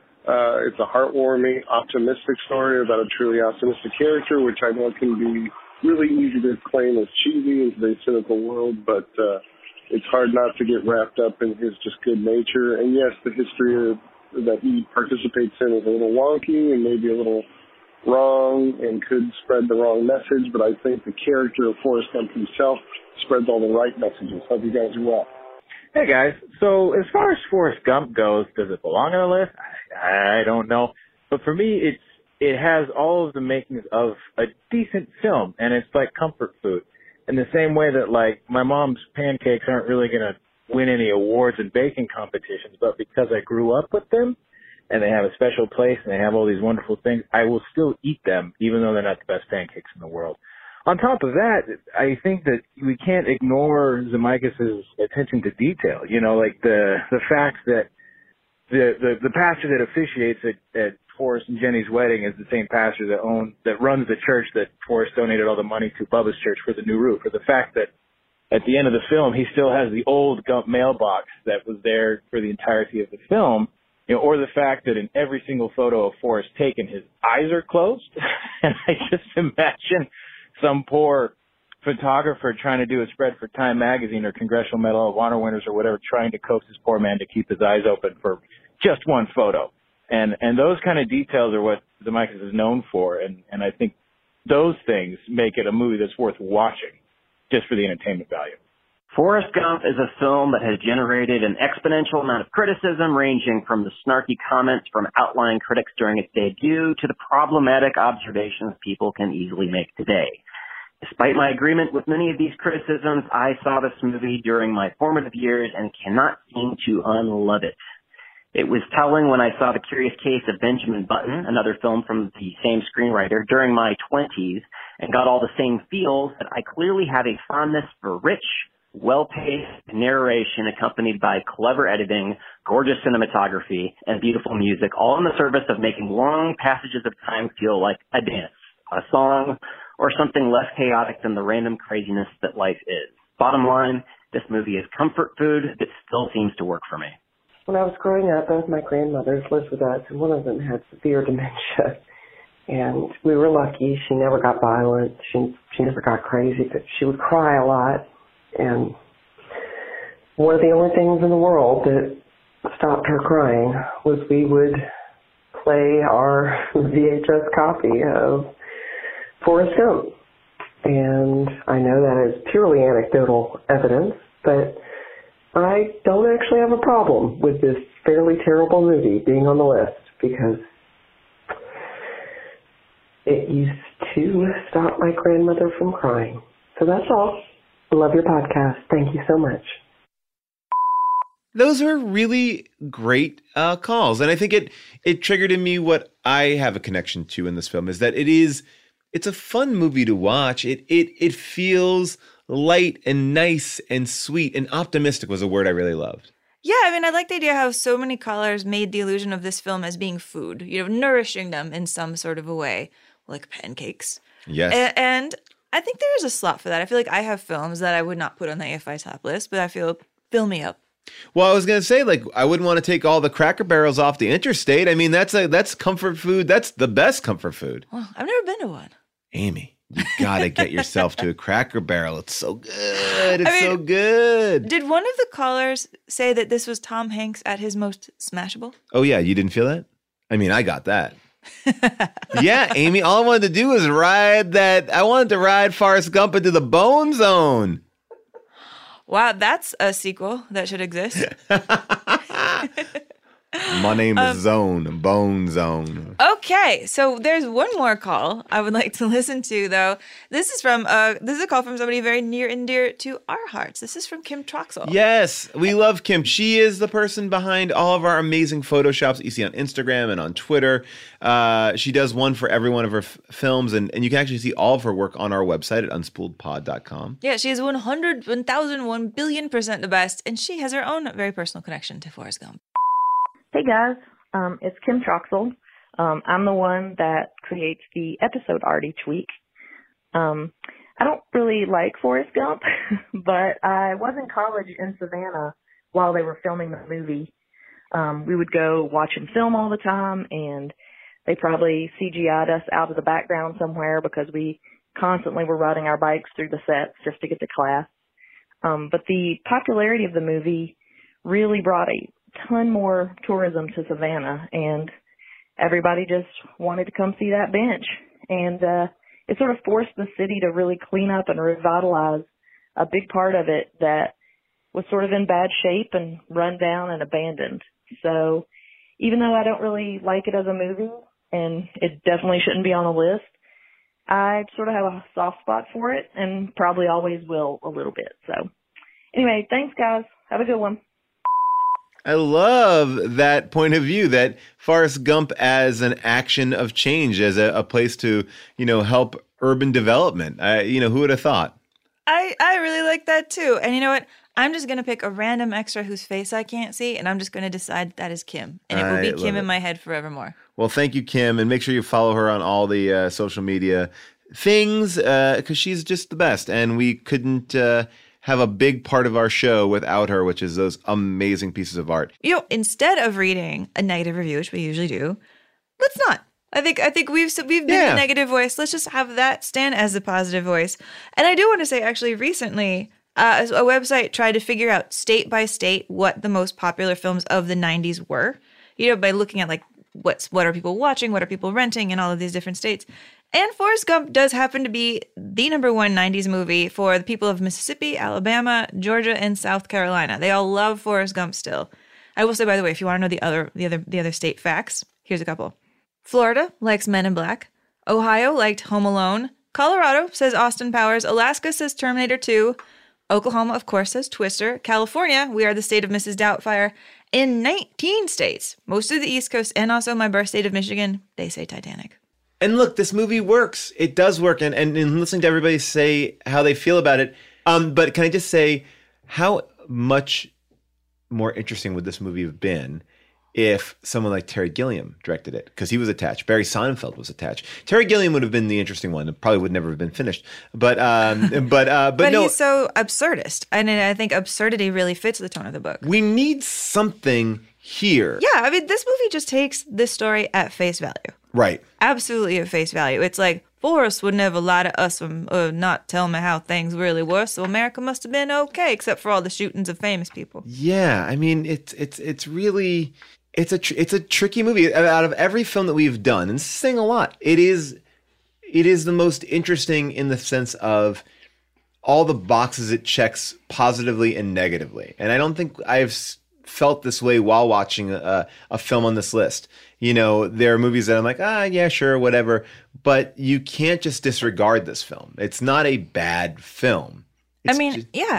Uh, it's a heartwarming, optimistic story about a truly optimistic character, which I know can be really easy to claim as cheesy in today's cynical world, but uh, it's hard not to get wrapped up in his just good nature. And yes, the history of, that he participates in is a little wonky and maybe a little wrong and could spread the wrong message, but I think the character of Forrest Gump himself spreads all the right messages. Hope you guys are well. Hey guys, so as far as Forrest Gump goes, does it belong on the list? I, I don't know, but for me, it's it has all of the makings of a decent film, and it's like comfort food. In the same way that like my mom's pancakes aren't really gonna win any awards in baking competitions, but because I grew up with them, and they have a special place, and they have all these wonderful things, I will still eat them, even though they're not the best pancakes in the world. On top of that, I think that we can't ignore Zemeckis' attention to detail. You know, like the the fact that the the, the pastor that officiates at, at Forrest and Jenny's wedding is the same pastor that owns that runs the church that Forrest donated all the money to, Bubba's church, for the new roof. Or the fact that at the end of the film, he still has the old Gump mailbox that was there for the entirety of the film. You know, or the fact that in every single photo of Forrest taken, his eyes are closed. And I just imagine some poor photographer trying to do a spread for Time Magazine or Congressional Medal of Honor winners or whatever, trying to coax this poor man to keep his eyes open for just one photo. And and those kind of details are what Zemeckis is known for. And, and I think those things make it a movie that's worth watching just for the entertainment value. Forrest Gump is a film that has generated an exponential amount of criticism, ranging from the snarky comments from outlying critics during its debut to the problematic observations people can easily make today. Despite my agreement with many of these criticisms, I saw this movie during my formative years and cannot seem to unlove it. It was telling when I saw The Curious Case of Benjamin Button, another film from the same screenwriter, during my twenties, and got all the same feels that I clearly have a fondness for rich, well-paced narration accompanied by clever editing, gorgeous cinematography, and beautiful music, all in the service of making long passages of time feel like a dance, a song, or something less chaotic than the random craziness that life is. Bottom line, this movie is comfort food that still seems to work for me. When I was growing up, both my grandmothers lived with us, and one of them had severe dementia. And we were lucky. She never got violent. She, she never got crazy, but she would cry a lot. And one of the only things in the world that stopped her crying was we would play our V H S copy of Forrest Gump. And I know that is purely anecdotal evidence, but I don't actually have a problem with this fairly terrible movie being on the list because it used to stop my grandmother from crying. So that's all. I love your podcast. Thank you so much. Those are really great uh, calls. And I think it it triggered in me what I have a connection to in this film is that it is, it's a fun movie to watch. It it it feels light and nice and sweet, and optimistic was a word I really loved. Yeah, I mean, I like the idea how so many callers made the illusion of this film as being food, you know, nourishing them in some sort of a way, like pancakes. Yes. A- and I think there is a slot for that. I feel like I have films that I would not put on the A F I top list, but I feel, fill me up. Well, I was going to say, like, I wouldn't want to take all the Cracker Barrels off the interstate. I mean, that's a, that's comfort food. That's the best comfort food. Well, I've never been to one. Amy, you got to get yourself to a Cracker Barrel. It's so good. It's I mean, so good. Did one of the callers say that this was Tom Hanks at his most smashable? Oh, yeah. You didn't feel that? I mean, I got that. Yeah, Amy, all I wanted to do was ride that. I wanted to ride Forrest Gump into the Bone Zone. Wow, that's a sequel that should exist. My name is Um, Zone, Bone Zone. Okay, so there's one more call I would like to listen to, though. This is from uh, this is a call from somebody very near and dear to our hearts. This is from Kim Troxel. Yes, we love Kim. She is the person behind all of our amazing photoshops that you see on Instagram and on Twitter. Uh, she does one for every one of her f- films, and, and you can actually see all of her work on our website at unspooledpod dot com. Yeah, she is one hundred, one thousand, one billion percent the best, and she has her own very personal connection to Forrest Gump. Hey guys, um, it's Kim Troxel. Um, I'm the one that creates the episode art each week. Um, I don't really like Forrest Gump, but I was in college in Savannah while they were filming the movie. Um, we would go watch him film all the time, and they probably C G I'd us out of the background somewhere because we constantly were riding our bikes through the sets just to get to class. Um, but the popularity of the movie really brought a ton more tourism to Savannah, and everybody just wanted to come see that bench. And uh, it sort of forced the city to really clean up and revitalize a big part of it that was sort of in bad shape and run down and abandoned. So even though I don't really like it as a movie, and it definitely shouldn't be on the list, I sort of have a soft spot for it and probably always will a little bit. So anyway, thanks guys. Have a good one. I love that point of view, that Forrest Gump as an action of change, as a, a place to, you know, help urban development. I, you know, who would have thought? I, I really like that too. And you know what? I'm just going to pick a random extra whose face I can't see, and I'm just going to decide that is Kim. And it will I be love Kim it. in my head forevermore. Well, thank you, Kim, and make sure you follow her on all the uh, social media things, because uh, she's just the best. And we couldn't uh, have a big part of our show without her, which is those amazing pieces of art. You know, instead of reading a negative review, which we usually do, let's not. I think I think we've we've been Yeah. the negative voice. Let's just have that stand as the positive voice. And I do want to say, actually, recently, uh, a website tried to figure out state by state what the most popular films of the nineties were. You know, by looking at like what's what are people watching, what are people renting, in all of these different states. And Forrest Gump does happen to be the number one nineties movie for the people of Mississippi, Alabama, Georgia, and South Carolina. They all love Forrest Gump still. I will say, by the way, if you want to know the other the other the other state facts, here's a couple. Florida likes Men in Black. Ohio liked Home Alone. Colorado says Austin Powers. Alaska says Terminator two. Oklahoma, of course, says Twister. California, we are the state of Missus Doubtfire. In nineteen states, most of the East Coast, and also my birth state of Michigan, they say Titanic. And look, this movie works. It does work. And, and, and listening to everybody say how they feel about it. Um, but can I just say, how much more interesting would this movie have been if someone like Terry Gilliam directed it? Because he was attached. Barry Sonnenfeld was attached. Terry Gilliam would have been the interesting one. It probably would never have been finished. But um, but uh, but, But no, he's so absurdist. And I think absurdity really fits the tone of the book. we need something here. Yeah, I mean, this movie just takes this story at face value. Right. Absolutely at face value. It's like, Forrest would never lie to us or uh, not tell me how things really were, so America must have been okay, except for all the shootings of famous people. Yeah, I mean, it's it's it's really it's a tr- it's a tricky movie. Out of every film that we've done, and saying a lot, it is it is the most interesting in the sense of all the boxes it checks positively and negatively. And I don't think I've s- felt this way while watching a, a film on this list. You know, there are movies that I'm like, ah, yeah, sure, whatever. But you can't just disregard this film. It's not a bad film. I It's mean, just- yeah.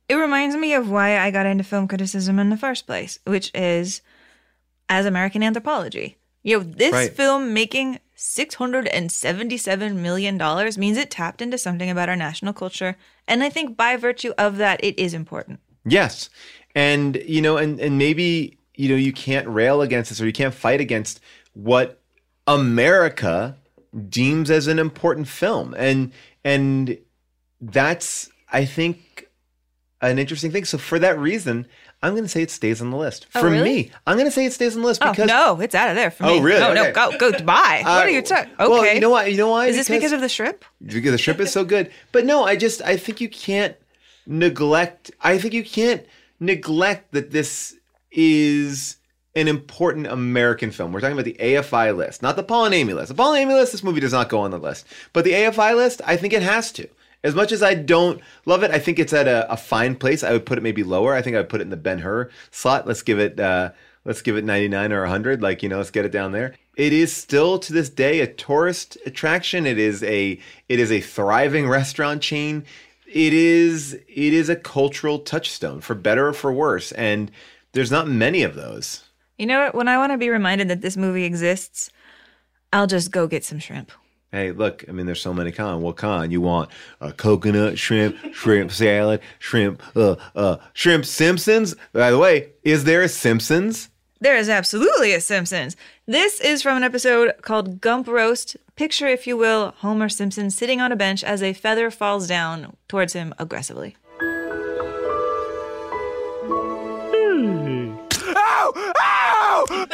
It reminds me of why I got into film criticism in the first place, which is as American anthropology. You know, this Right. film making six hundred seventy-seven million dollars means it tapped into something about our national culture. And I think by virtue of that, it is important. Yes. And, you know, and, and maybe, you know, you can't rail against this or you can't fight against what America deems as an important film. And, and that's, I think, an interesting thing. So for that reason, I'm going to say it stays on the list. Oh, for really? me, I'm going to say it stays on the list Oh, because no, it's out of there for Oh, me. really? No, Okay. no, go, go, bye. Uh, What are you talking? Okay. Well, you know why? You know why? Is this because of the shrimp? Because the shrimp is so good. But no, I just, I think you can't neglect, I think you can't neglect that this is an important American film. We're talking about the A F I list, not the Paul and Amy list. The Paul and Amy list, this movie does not go on the list. But the A F I list, I think it has to. As much as I don't love it, I think it's at a, a fine place. I would put it maybe lower. I think I would put it in the Ben-Hur slot. Let's give it, uh, let's give it ninety-nine or one hundred. Like, you know, let's get it down there. It is still to this day a tourist attraction. It is a, it is a thriving restaurant chain. It is, it is a cultural touchstone for better or for worse. And there's not many of those. You know what? When I want to be reminded that this movie exists, I'll just go get some shrimp. Hey, look, I mean, there's so many kind. What kind? You want a coconut shrimp, shrimp salad, shrimp, uh, uh, shrimp Simpsons? By the way, is there a Simpsons? There is absolutely a Simpsons. This is from an episode called Gump Roast. Picture, if you will, Homer Simpson sitting on a bench as a feather falls down towards him aggressively. Ow! Ow!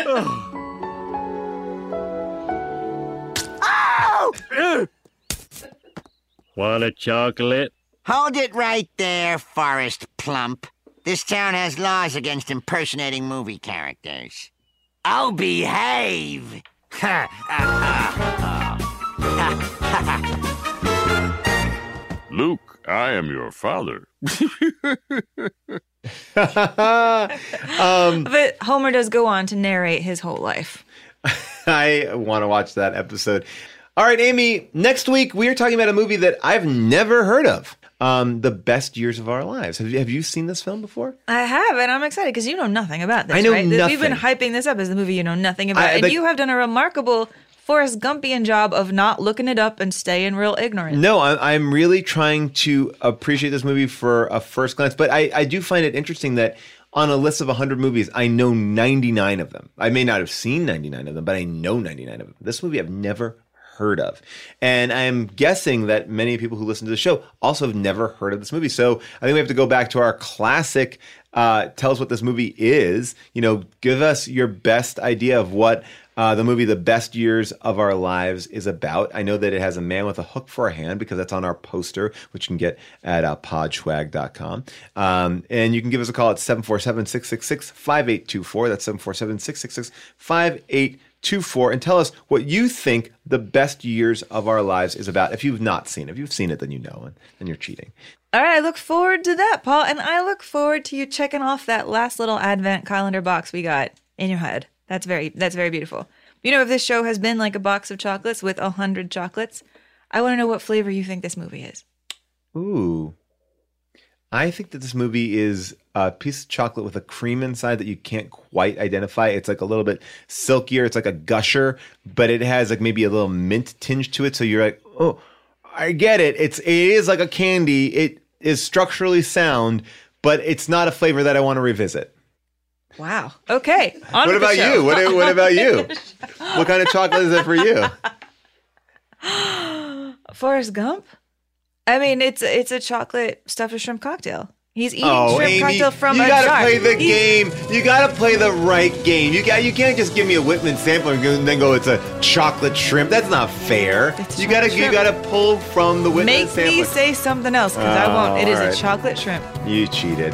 Ow! Want a chocolate? Hold it right there, Forrest Plump. This town has laws against impersonating movie characters. Oh, behave! Luke, I am your father. um, But Homer does go on to narrate his whole life. I want to watch that episode. All right, Amy, next week we are talking about a movie that I've never heard of. Um, The Best Years of Our Lives. Have you, have you seen this film before? I have, and I'm excited because you know nothing about this, I know right? nothing. We've been hyping this up as the movie you know nothing about. I- and like- you have done a remarkable Forrest Gumpian job of not looking it up and staying real ignorant. No, I, I'm really trying to appreciate this movie for a first glance, but I, I do find it interesting that on a list of one hundred movies, I know ninety-nine of them. I may not have seen ninety-nine of them, but I know ninety-nine of them. This movie I've never heard of. And I'm guessing that many people who listen to the show also have never heard of this movie. So I think we have to go back to our classic, uh, tell us what this movie is. You know, give us your best idea of what uh, the movie The Best Years of Our Lives is about. I know that it has a man with a hook for a hand because that's on our poster, which you can get at uh, podschwag dot com. Um, and you can give us a call at seven four seven, six six six, five eight two four. That's seven four seven, six six six, five eight two four. And tell us what you think The Best Years of Our Lives is about. If you've not seen it, if you've seen it, then you know, and then you're cheating. All right, I look forward to that, Paul. And I look forward to you checking off that last little advent calendar box we got in your head. That's very, that's very beautiful. You know, if this show has been like a box of chocolates with a hundred chocolates, I want to know what flavor you think this movie is. Ooh. I think that this movie is a piece of chocolate with a cream inside that you can't quite identify. It's like a little bit silkier. It's like a gusher, but it has like maybe a little mint tinge to it. So you're like, oh, I get it. It's, it is like a candy. It is structurally sound, but it's not a flavor that I want to revisit. Wow. Okay. On What with the about show. you? What, what about you? What kind of chocolate is it for you? Forrest Gump? I mean, it's it's a chocolate stuffed with shrimp cocktail. He's eating Oh, shrimp Amy, cocktail from you a gotta jar. play the He's- game. You gotta play the right game. You got. You can't just give me a Whitman sampler and go- and then go, it's a chocolate shrimp. That's not fair. You gotta. chocolate You shrimp. gotta pull from the Whitman Make sampler. me say something else because I won't. It Oh, is all a right. chocolate shrimp. You cheated.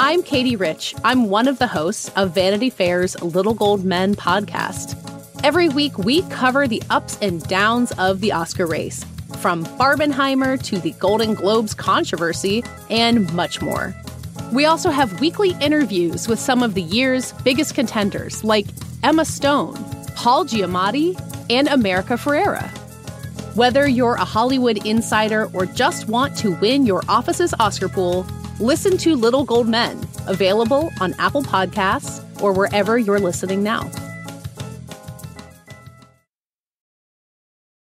I'm Katie Rich. I'm one of the hosts of Vanity Fair's Little Gold Men podcast. Every week, we cover the ups and downs of the Oscar race, from Barbenheimer to the Golden Globes controversy, and much more. We also have weekly interviews with some of the year's biggest contenders, like Emma Stone, Paul Giamatti, and America Ferrera. Whether you're a Hollywood insider or just want to win your office's Oscar pool, listen to Little Gold Men, available on Apple Podcasts or wherever you're listening now.